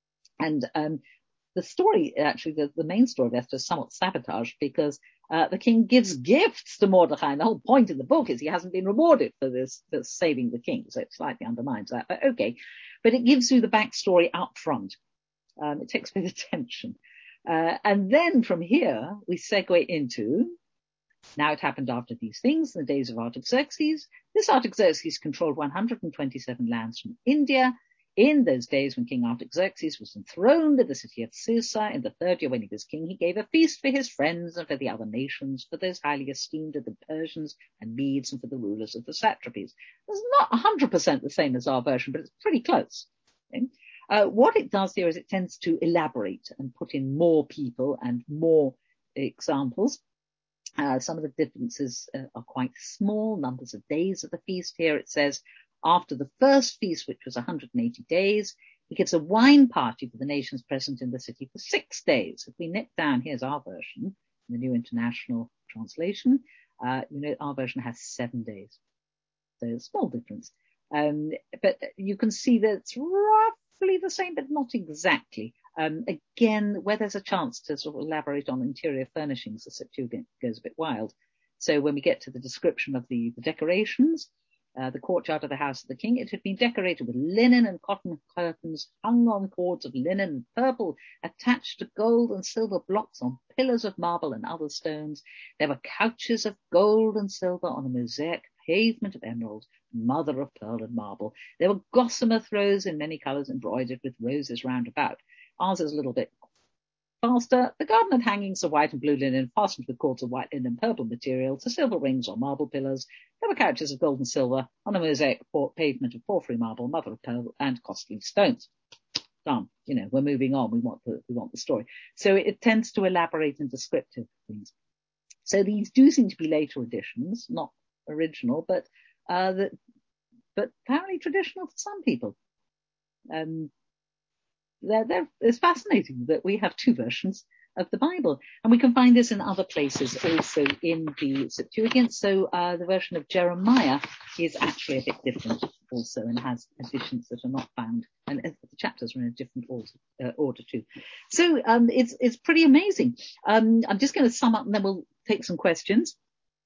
and um the story, actually, the, the main story of Esther is somewhat sabotaged because uh, the king gives gifts to Mordecai. And the whole point of the book is he hasn't been rewarded for this, for saving the king. So it slightly undermines that. But okay. But it gives you the backstory up front. Um, it takes me the tension. Uh, and then from here, we segue into, now it happened after these things, in the days of Artaxerxes. This Artaxerxes controlled one hundred twenty-seven lands from India, In those days when King Artaxerxes was enthroned in the city of Susa, in the third year when he was king, he gave a feast for his friends and for the other nations, for those highly esteemed of the Persians and Medes and for the rulers of the satrapies. It's not one hundred percent the same as our version, but it's pretty close. Okay? Uh, what it does here is it tends to elaborate and put in more people and more examples. Uh, some of the differences uh, are quite small. Numbers of days of the feast. Here it says, after the first feast, which was one hundred eighty days, he gives a wine party for the nations present in the city for six days. If we nip down, here's our version, the New International Translation. Uh, you know, our version has seven days. So a small difference. Um, but you can see that it's roughly the same, but not exactly. Um, again, where there's a chance to sort of elaborate on interior furnishings, the Septuagint goes a bit wild. So when we get to the description of the, the decorations, uh, the courtyard of the house of the king, it had been decorated with linen and cotton curtains hung on cords of linen and purple, attached to gold and silver blocks on pillars of marble and other stones. There were couches of gold and silver on a mosaic pavement of emerald, mother of pearl and marble. There were gossamer throws in many colours embroidered with roses round about. Ours is a little bit faster. The garden had hangings of white and blue linen fastened with cords of white linen and purple material to silver rings or marble pillars. There were couches of gold and silver on a mosaic pavement of porphyry marble, mother of pearl and costly stones. Done. You know, we're moving on. We want the, we want the story. So it, it tends to elaborate in descriptive things. So these do seem to be later additions, not original, but uh, the, but apparently traditional for some people. Um, They're, they're, it's fascinating that we have two versions of the Bible. And we can find this in other places also in the Septuagint. So uh, the version of Jeremiah is actually a bit different also and has additions that are not found. And uh, the chapters are in a different order, uh, order too. So um, it's, it's pretty amazing. Um, I'm just going to sum up and then we'll take some questions.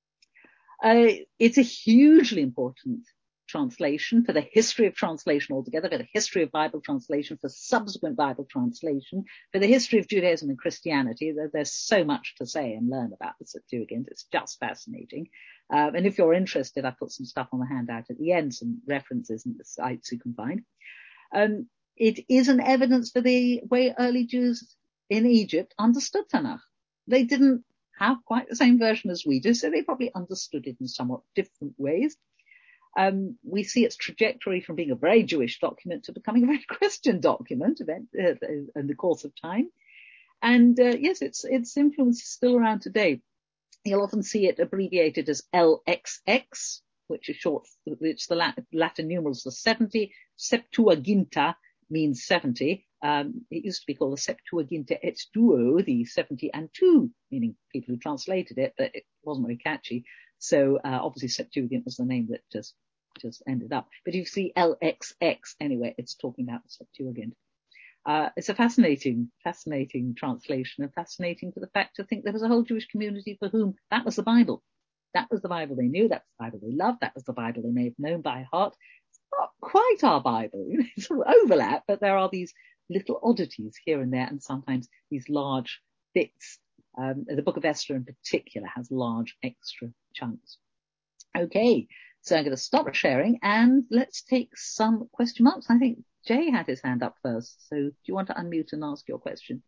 Uh, it's a hugely important translation, for the history of translation altogether, for the history of Bible translation, for subsequent Bible translation, for the history of Judaism and Christianity. There, there's so much to say and learn about the Septuagint. It's just fascinating. Um, and if you're interested, I put some stuff on the handout at the end, some references and the sites you can find. Um, it is an evidence for the way early Jews in Egypt understood Tanakh. They didn't have quite the same version as we do, so they probably understood it in somewhat different ways. Um, we see its trajectory from being a very Jewish document to becoming a very Christian document event, uh, in the course of time. And uh, yes, its its influence is still around today. You'll often see it abbreviated as L X X, which is short, which the Latin, Latin numerals are seventy. Septuaginta means seventy. Um, it used to be called the Septuaginta et duo, the seventy and two, meaning people who translated it, but it wasn't very catchy. So uh, obviously Septuagint was the name that just just ended up. But if you see L X X anyway, it's talking about the Septuagint. Uh, it's a fascinating, fascinating translation, and fascinating for the fact to think there was a whole Jewish community for whom that was the Bible. That was the Bible they knew. That was the Bible they loved. That was the Bible they may have known by heart. It's not quite our Bible. You know, it's all overlap, but there are these little oddities here and there, and sometimes these large bits. Um, the Book of Esther in particular has large extra chunks. Okay, so I'm going to stop sharing and let's take some question marks. I think Jay had his hand up first. So do you want to unmute and ask your question?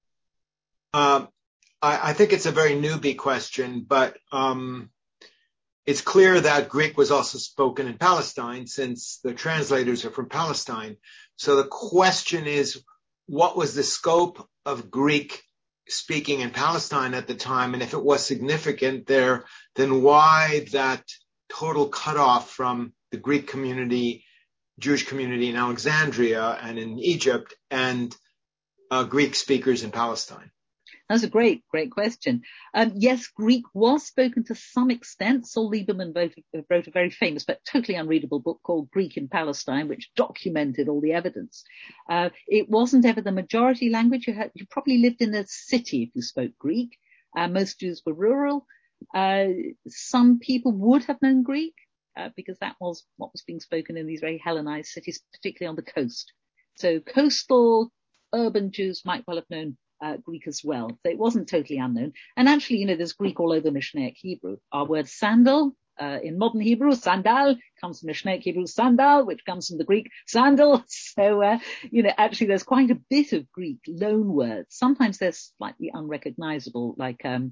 Um, I, I think it's a very newbie question, but um, it's clear that Greek was also spoken in Palestine since the translators are from Palestine. So the question is, what was the scope of Greek speaking in Palestine at the time? And if it was significant there, then why that total cutoff from the Greek community, Jewish community in Alexandria and in Egypt, and uh, Greek speakers in Palestine? That's a great, great question. Um, yes, Greek was spoken to some extent. Saul Lieberman wrote, wrote a very famous but totally unreadable book called Greek in Palestine, which documented all the evidence. Uh, it wasn't ever the majority language. You, had, you probably lived in a city if you spoke Greek. Uh, most Jews were rural. Uh, some people would have known Greek uh, because that was what was being spoken in these very Hellenized cities, particularly on the coast. So coastal urban Jews might well have known Uh, Greek as well. So it wasn't totally unknown. And actually, you know, there's Greek all over Mishnaic Hebrew. Our word sandal Uh, in modern Hebrew, sandal comes from Mishnaic Hebrew sandal, which comes from the Greek sandal. So, uh, you know, actually there's quite a bit of Greek loan words. Sometimes they're slightly unrecognizable, like, um,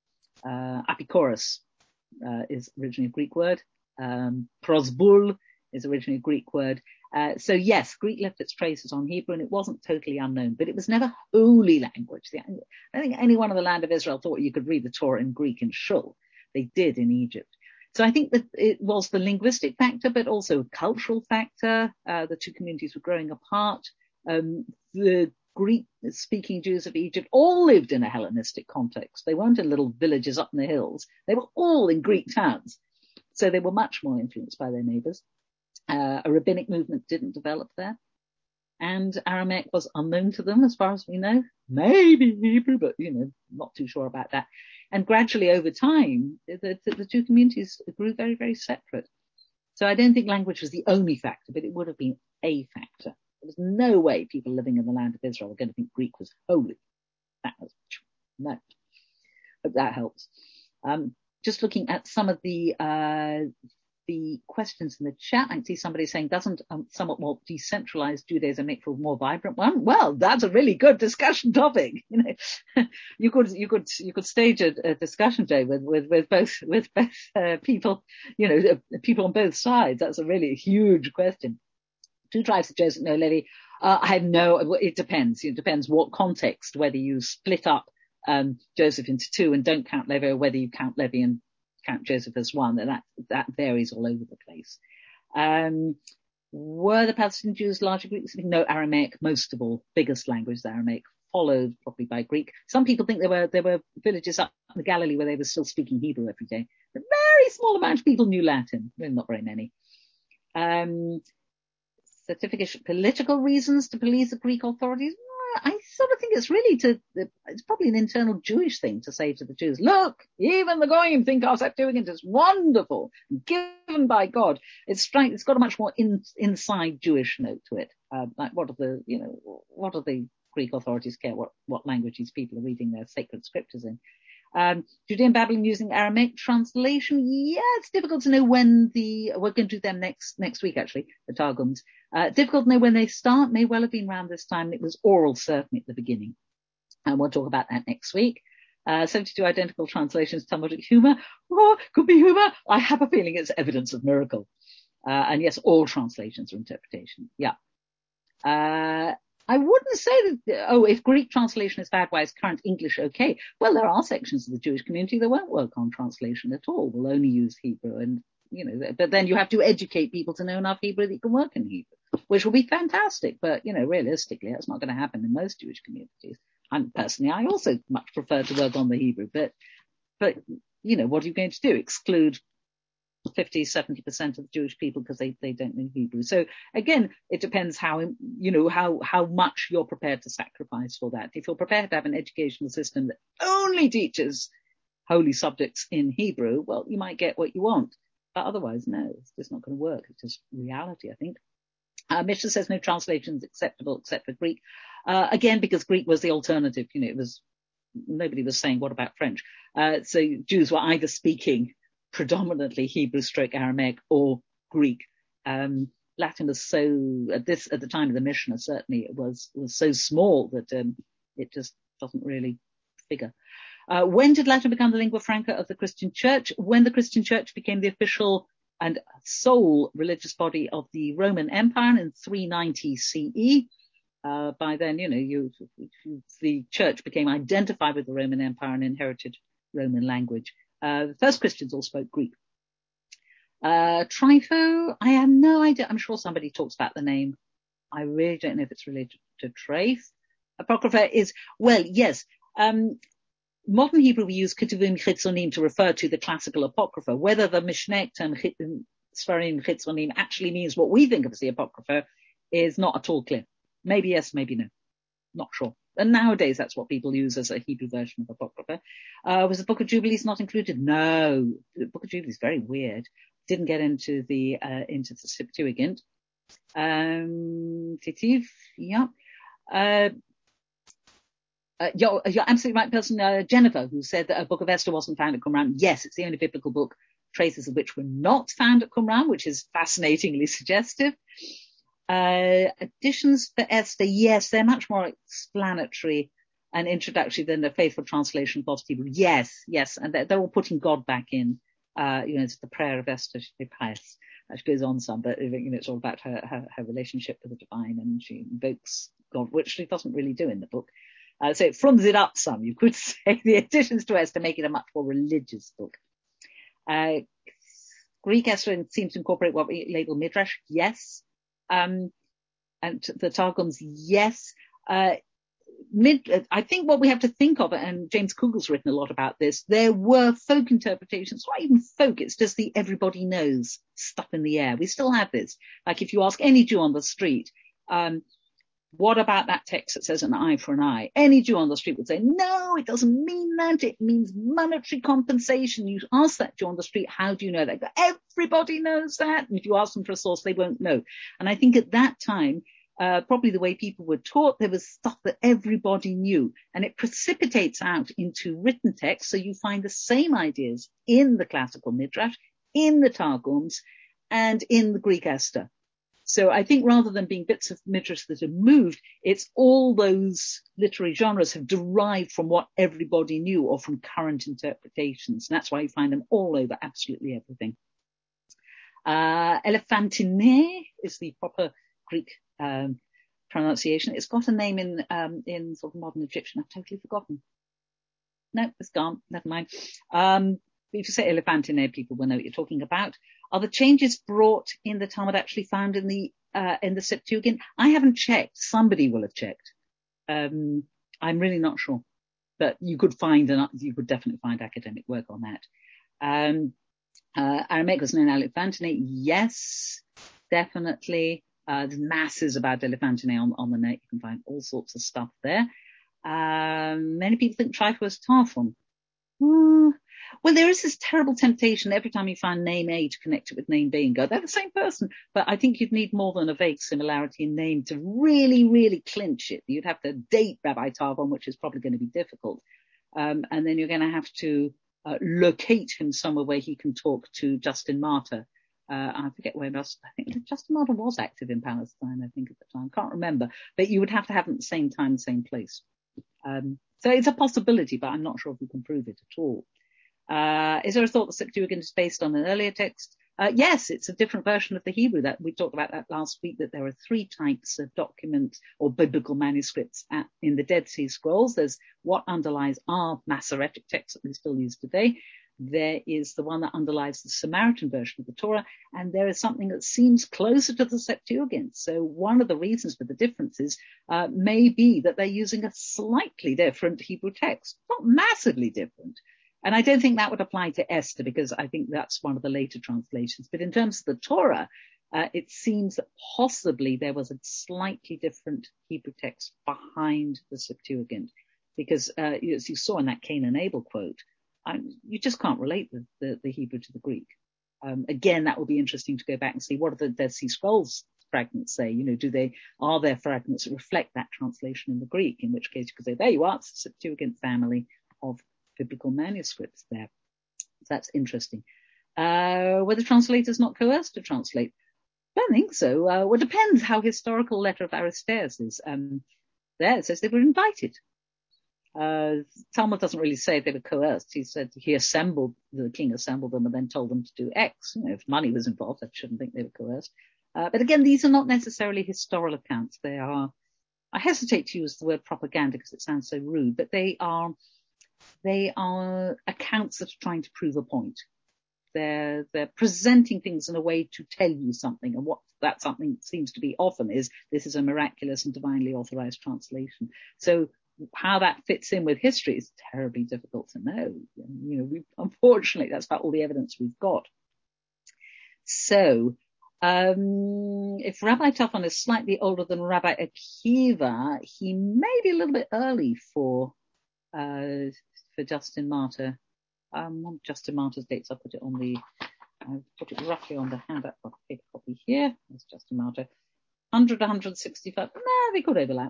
uh, apikorus, uh, is originally a Greek word. Um, prosbul is originally a Greek word. Uh, so yes, Greek left its traces on Hebrew, and it wasn't totally unknown, but it was never holy language. I don't think anyone in the land of Israel thought you could read the Torah in Greek in Shul. They did in Egypt. So I think that it was the linguistic factor, but also a cultural factor. Uh, the two communities were growing apart. Um, the Greek-speaking Jews of Egypt all lived in a Hellenistic context. They weren't in little villages up in the hills. They were all in Greek towns. So they were much more influenced by their neighbors. Uh, a rabbinic movement didn't develop there. And Aramaic was unknown to them, as far as we know. Maybe Hebrew, but, you know, not too sure about that. And gradually over time, the, the, the two communities grew very, very separate. So I don't think language was the only factor, but it would have been a factor. There was no way people living in the land of Israel were going to think Greek was holy. That was, no. But that helps. Um, just looking at some of the, uh, the questions in the chat, I can see somebody saying, doesn't um, somewhat more decentralized Judaism make for a more vibrant one? Well, that's a really good discussion topic. You know, you could, you could, you could stage a, a discussion day with, with, with both, with both, uh, people, you know, uh, people on both sides. That's a really huge question. Two tribes of Joseph, no Levi. Uh, I have no, it depends. It depends what context, whether you split up, um, Joseph into two and don't count Levi, or whether you count Levi and count Joseph as one. That that varies all over the place. Um, were the Palestinian Jews largely Greek? No, Aramaic, most of all, biggest language, the Aramaic, followed probably by Greek. Some people think there were there were villages up in the Galilee where they were still speaking Hebrew every day. A very small amount of people knew Latin, really not very many. Um, certificate political reasons to please the Greek authorities. I sort of think it's really to, it's probably an internal Jewish thing to say to the Jews, look, even the Goyim think our Septuagint is wonderful, given by God. It's straight, it's got a much more in, inside Jewish note to it. Uh, like what are the, you know, what are the Greek authorities care what, what language these people are reading their sacred scriptures in? Um, Judean Babylon using Aramaic translation. Yeah, it's difficult to know when the, we're going to do them next, next week actually, the Targums. Uh, difficult to know when they start, may well have been around this time. It was oral certainly at the beginning. And we'll talk about that next week. Uh, seventy-two identical translations, Talmudic humor. Oh, could be humor. I have a feeling it's evidence of miracle. Uh, and yes, all translations are interpretation. Yeah. Uh, I wouldn't say that, oh, if Greek translation is bad, why is current English okay? Well, there are sections of the Jewish community that won't work on translation at all. Will only use Hebrew. And, you know, but then you have to educate people to know enough Hebrew that you can work in Hebrew, which will be fantastic. But, you know, realistically, that's not going to happen in most Jewish communities. And personally, I also much prefer to work on the Hebrew, but, but, you know, what are you going to do? Exclude fifty, seventy percent of the Jewish people because they, they don't know Hebrew. So again, it depends how, you know, how, how much you're prepared to sacrifice for that. If you're prepared to have an educational system that only teaches holy subjects in Hebrew, well, you might get what you want. But otherwise, no, it's just not going to work. It's just reality, I think. Uh, Mishnah says no translation is acceptable except for Greek. Uh, again, because Greek was the alternative. You know, it was, nobody was saying, what about French? Uh, so Jews were either speaking predominantly Hebrew stroke Aramaic or Greek. Um, Latin was so, at this, at the time of the Mishnah, certainly it was, was so small that, um, it just doesn't really figure. Uh, when did Latin become the lingua franca of the Christian Church? When the Christian Church became the official and sole religious body of the Roman Empire in three ninety C E. Uh, by then, you know, you, you, the church became identified with the Roman Empire and inherited Roman language. Uh, the first Christians all spoke Greek. Uh, Trypho, I have no idea. I'm sure somebody talks about the name. I really don't know if it's related to Trafe. Apocrypha is, well, yes. Um, modern Hebrew, we use Ketuvim Chitzonim to refer to the classical Apocrypha. Whether the Mishneh term Sfarim Chitzonim actually means what we think of as the Apocrypha is not at all clear. Maybe yes, maybe no. Not sure. And nowadays, that's what people use as a Hebrew version of Apocrypha. Uh, was the Book of Jubilees not included? No. The Book of Jubilees is very weird. Didn't get into the, uh, into the Septuagint. Um, Titiv, yeah. Uh, uh, you're, you're absolutely right person, uh, Jennifer, who said that a Book of Esther wasn't found at Qumran. Yes, it's the only biblical book traces of which were not found at Qumran, which is fascinatingly suggestive. Uh, additions for Esther, yes, they're much more explanatory and introductory than the faithful translation of God's Hebrew. Yes, yes, and they're, they're all putting God back in. Uh, you know, it's the prayer of Esther, she pious. She goes on some, but you know, it's all about her, her, her relationship with the divine, and she invokes God, which she doesn't really do in the book. Uh, so it frums it up some, you could say. The additions to Esther make it a much more religious book. Uh, Greek Esther seems to incorporate what we label Midrash, yes. Um, and the Targums, yes. Uh, Mid, I think what we have to think of, and James Kugel's written a lot about this, there were folk interpretations, not even folk, it's just the everybody knows stuff in the air. We still have this. Like if you ask any Jew on the street, um, what about that text that says an eye for an eye? Any Jew on the street would say, no, it doesn't mean that. It means monetary compensation. You ask that Jew on the street, how do you know that? Everybody knows that. And if you ask them for a source, they won't know. And I think at that time, Uh, probably the way people were taught, there was stuff that everybody knew, and it precipitates out into written text. So you find the same ideas in the classical Midrash, in the Targums, and in the Greek Esther. So I think rather than being bits of Midrash that have moved, it's all those literary genres have derived from what everybody knew or from current interpretations. And that's why you find them all over absolutely everything. Uh, Elephantine is the proper Greek Um, pronunciation. It's got a name in um, in sort of modern Egyptian. I've totally forgotten. No, it's gone. Never mind. Um, if you say Elephantine, people will know what you're talking about. Are the changes brought in the Talmud actually found in the uh, in the Septuagint? I haven't checked. Somebody will have checked. Um, I'm really not sure, but you could find an, you could definitely find academic work on that. Um, uh, Aramaic was known Elephantine. Yes, definitely. Uh, there's masses about Elephantine on, on the net. You can find all sorts of stuff there. Um, many people think Trifo was Tarfon. Uh, well, there is this terrible temptation every time you find name A to connect it with name B and go, they're the same person. But I think you'd need more than a vague similarity in name to really, really clinch it. You'd have to date Rabbi Tarfon, which is probably going to be difficult. Um, and then you're going to have to uh, locate him somewhere where he can talk to Justin Martyr. Uh, I forget where else. I think Justin Martyr was active in Palestine, I think, at the time. Can't remember. But you would have to have them at the same time, same place. Um, so it's a possibility, but I'm not sure if we can prove it at all. Uh, is there a thought the Septuagint is based on an earlier text? Uh, yes, it's a different version of the Hebrew. That we talked about that last week, that there are three types of documents or biblical manuscripts at, in the Dead Sea Scrolls. There's what underlies our Masoretic text that we still use today. There is the one that underlies the Samaritan version of the Torah, and there is something that seems closer to the Septuagint. So one of the reasons for the differences uh, may be that they're using a slightly different Hebrew text, not massively different. And I don't think that would apply to Esther, because I think that's one of the later translations. But in terms of the Torah, uh, it seems that possibly there was a slightly different Hebrew text behind the Septuagint, because uh, as you saw in that Cain and Abel quote, Um, you just can't relate the, the, the Hebrew to the Greek. Um, again, that will be interesting to go back and see what do the Dead Sea Scrolls fragments say. You know, do they, are there fragments that reflect that translation in the Greek? In which case you could say, there you are, it's the Septuagint family of biblical manuscripts there. So that's interesting. Uh, were the translators not coerced to translate? I don't think so. Uh, well, it depends how historical letter of Aristeas is. Um, there it says they were invited. Uh, Talmud doesn't really say they were coerced. He said he assembled, the king assembled them and then told them to do X. You know, if money was involved, I shouldn't think they were coerced. Uh, but again, these are not necessarily historical accounts. They are, I hesitate to use the word propaganda because it sounds so rude, but they are, they are accounts that are trying to prove a point. They're, they're presenting things in a way to tell you something. And what that something seems to be often is, this is a miraculous and divinely authorized translation. So, how that fits in with history is terribly difficult to know. You know, we, unfortunately, that's about all the evidence we've got. So, um, if Rabbi Tarfon is slightly older than Rabbi Akiva, he may be a little bit early for uh, for Justin Martyr. Um, on Justin Martyr's dates, I'll put it on the, I'll put it roughly on the handout paper copy here. There's Justin Martyr. one hundred, one hundred sixty-five. No, they could overlap.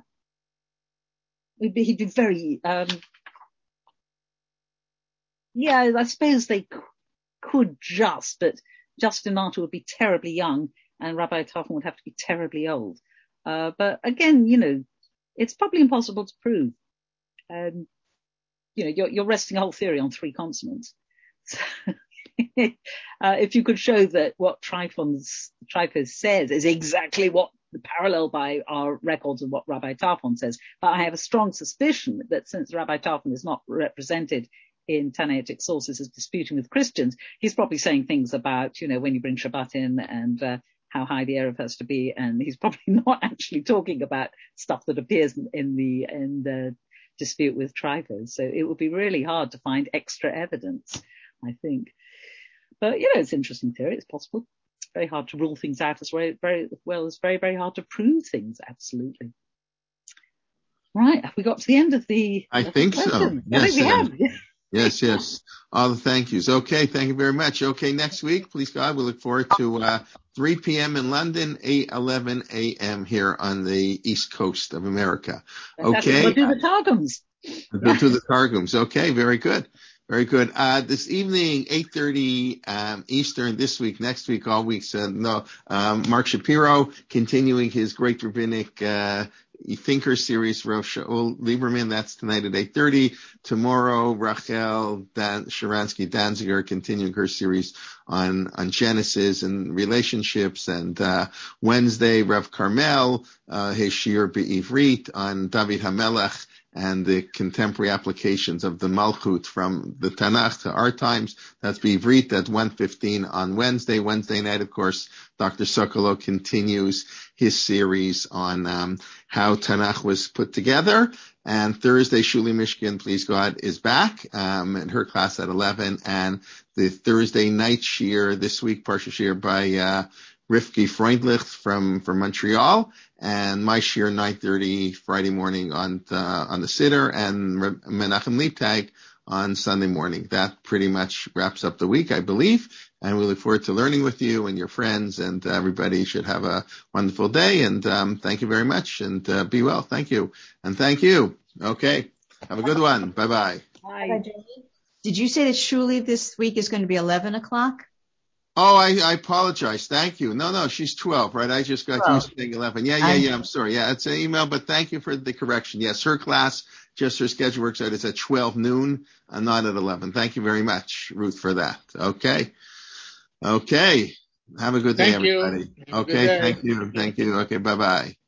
He'd be, he'd be very, um, yeah, I suppose they could just, but Justin Martyr would be terribly young and Rabbi Tarfon would have to be terribly old. Uh, but again, you know, it's probably impossible to prove. Um, you know, you're, you're resting a whole theory on three consonants. So, uh, if you could show that what Tryphon's, Tryphos says is exactly what the parallel by our records of what Rabbi Tarfon says. But I have a strong suspicion that since Rabbi Tarfon is not represented in Tannaitic sources as disputing with Christians, he's probably saying things about, you know, when you bring Shabbat in and, uh, how high the Erev has to be. And he's probably not actually talking about stuff that appears in the, in the dispute with Tryphos. So it would be really hard to find extra evidence, I think. But, you know, it's an interesting theory. It's possible. It's very hard to rule things out as very, very well as very, very hard to prove things. Absolutely. Right. Have we got to the end of the I think so. Yes, I think we have. Yes, yes. All the thank yous. Okay, thank you very much. Okay, next week, please God, we look forward to uh three p.m. in London, eight eleven a.m. here on the East Coast of America. Okay. We'll do the Targums. We'll do the Targums. Okay, very good. Very good. Uh, this evening, eight thirty, um, Eastern this week, next week, all weeks, uh, no, um, Mark Shapiro continuing his great rabbinic, uh, Thinker series, Rav Shaul Lieberman. That's tonight at eight thirty. Tomorrow, Rachel Dan, Sharansky Danziger continuing her series on, on Genesis and relationships. And, uh, Wednesday, Rav Carmel, uh, his Shir Be'ivrit on David HaMelech and the contemporary applications of the Malchut from the Tanakh to our times. That's Be'ivrit at one fifteen on Wednesday. Wednesday night, of course, Doctor Sokolow continues his series on um, how Tanakh was put together. And Thursday, Shuli Mishkin, please God, is back um, in her class at eleven. And the Thursday night shir this week, Parsha shir by uh, Rifki Freundlich from, from Montreal, and my shir nine thirty Friday morning on the, on the Siddur, and Menachem Leibtag on Sunday morning. That pretty much wraps up the week, I believe. And we look forward to learning with you and your friends, and uh, everybody should have a wonderful day. And um, thank you very much, and uh, be well. Thank you. And thank you. Okay. Have a good one. Bye-bye. Bye. Did you say that Shuli this week is going to be eleven o'clock? Oh, I, I apologize. Thank you. No, no, she's twelve, right? I just got used to saying eleven. Yeah, yeah, yeah. I'm sorry. Yeah, it's an email, but thank you for the correction. Yes, her class, just her schedule works out. It's at twelve noon, uh, not at eleven. Thank you very much, Ruth, for that. Okay. Okay. Have a good day, Thank you. everybody. Okay. Thank you. Thank you. Okay. Bye-bye.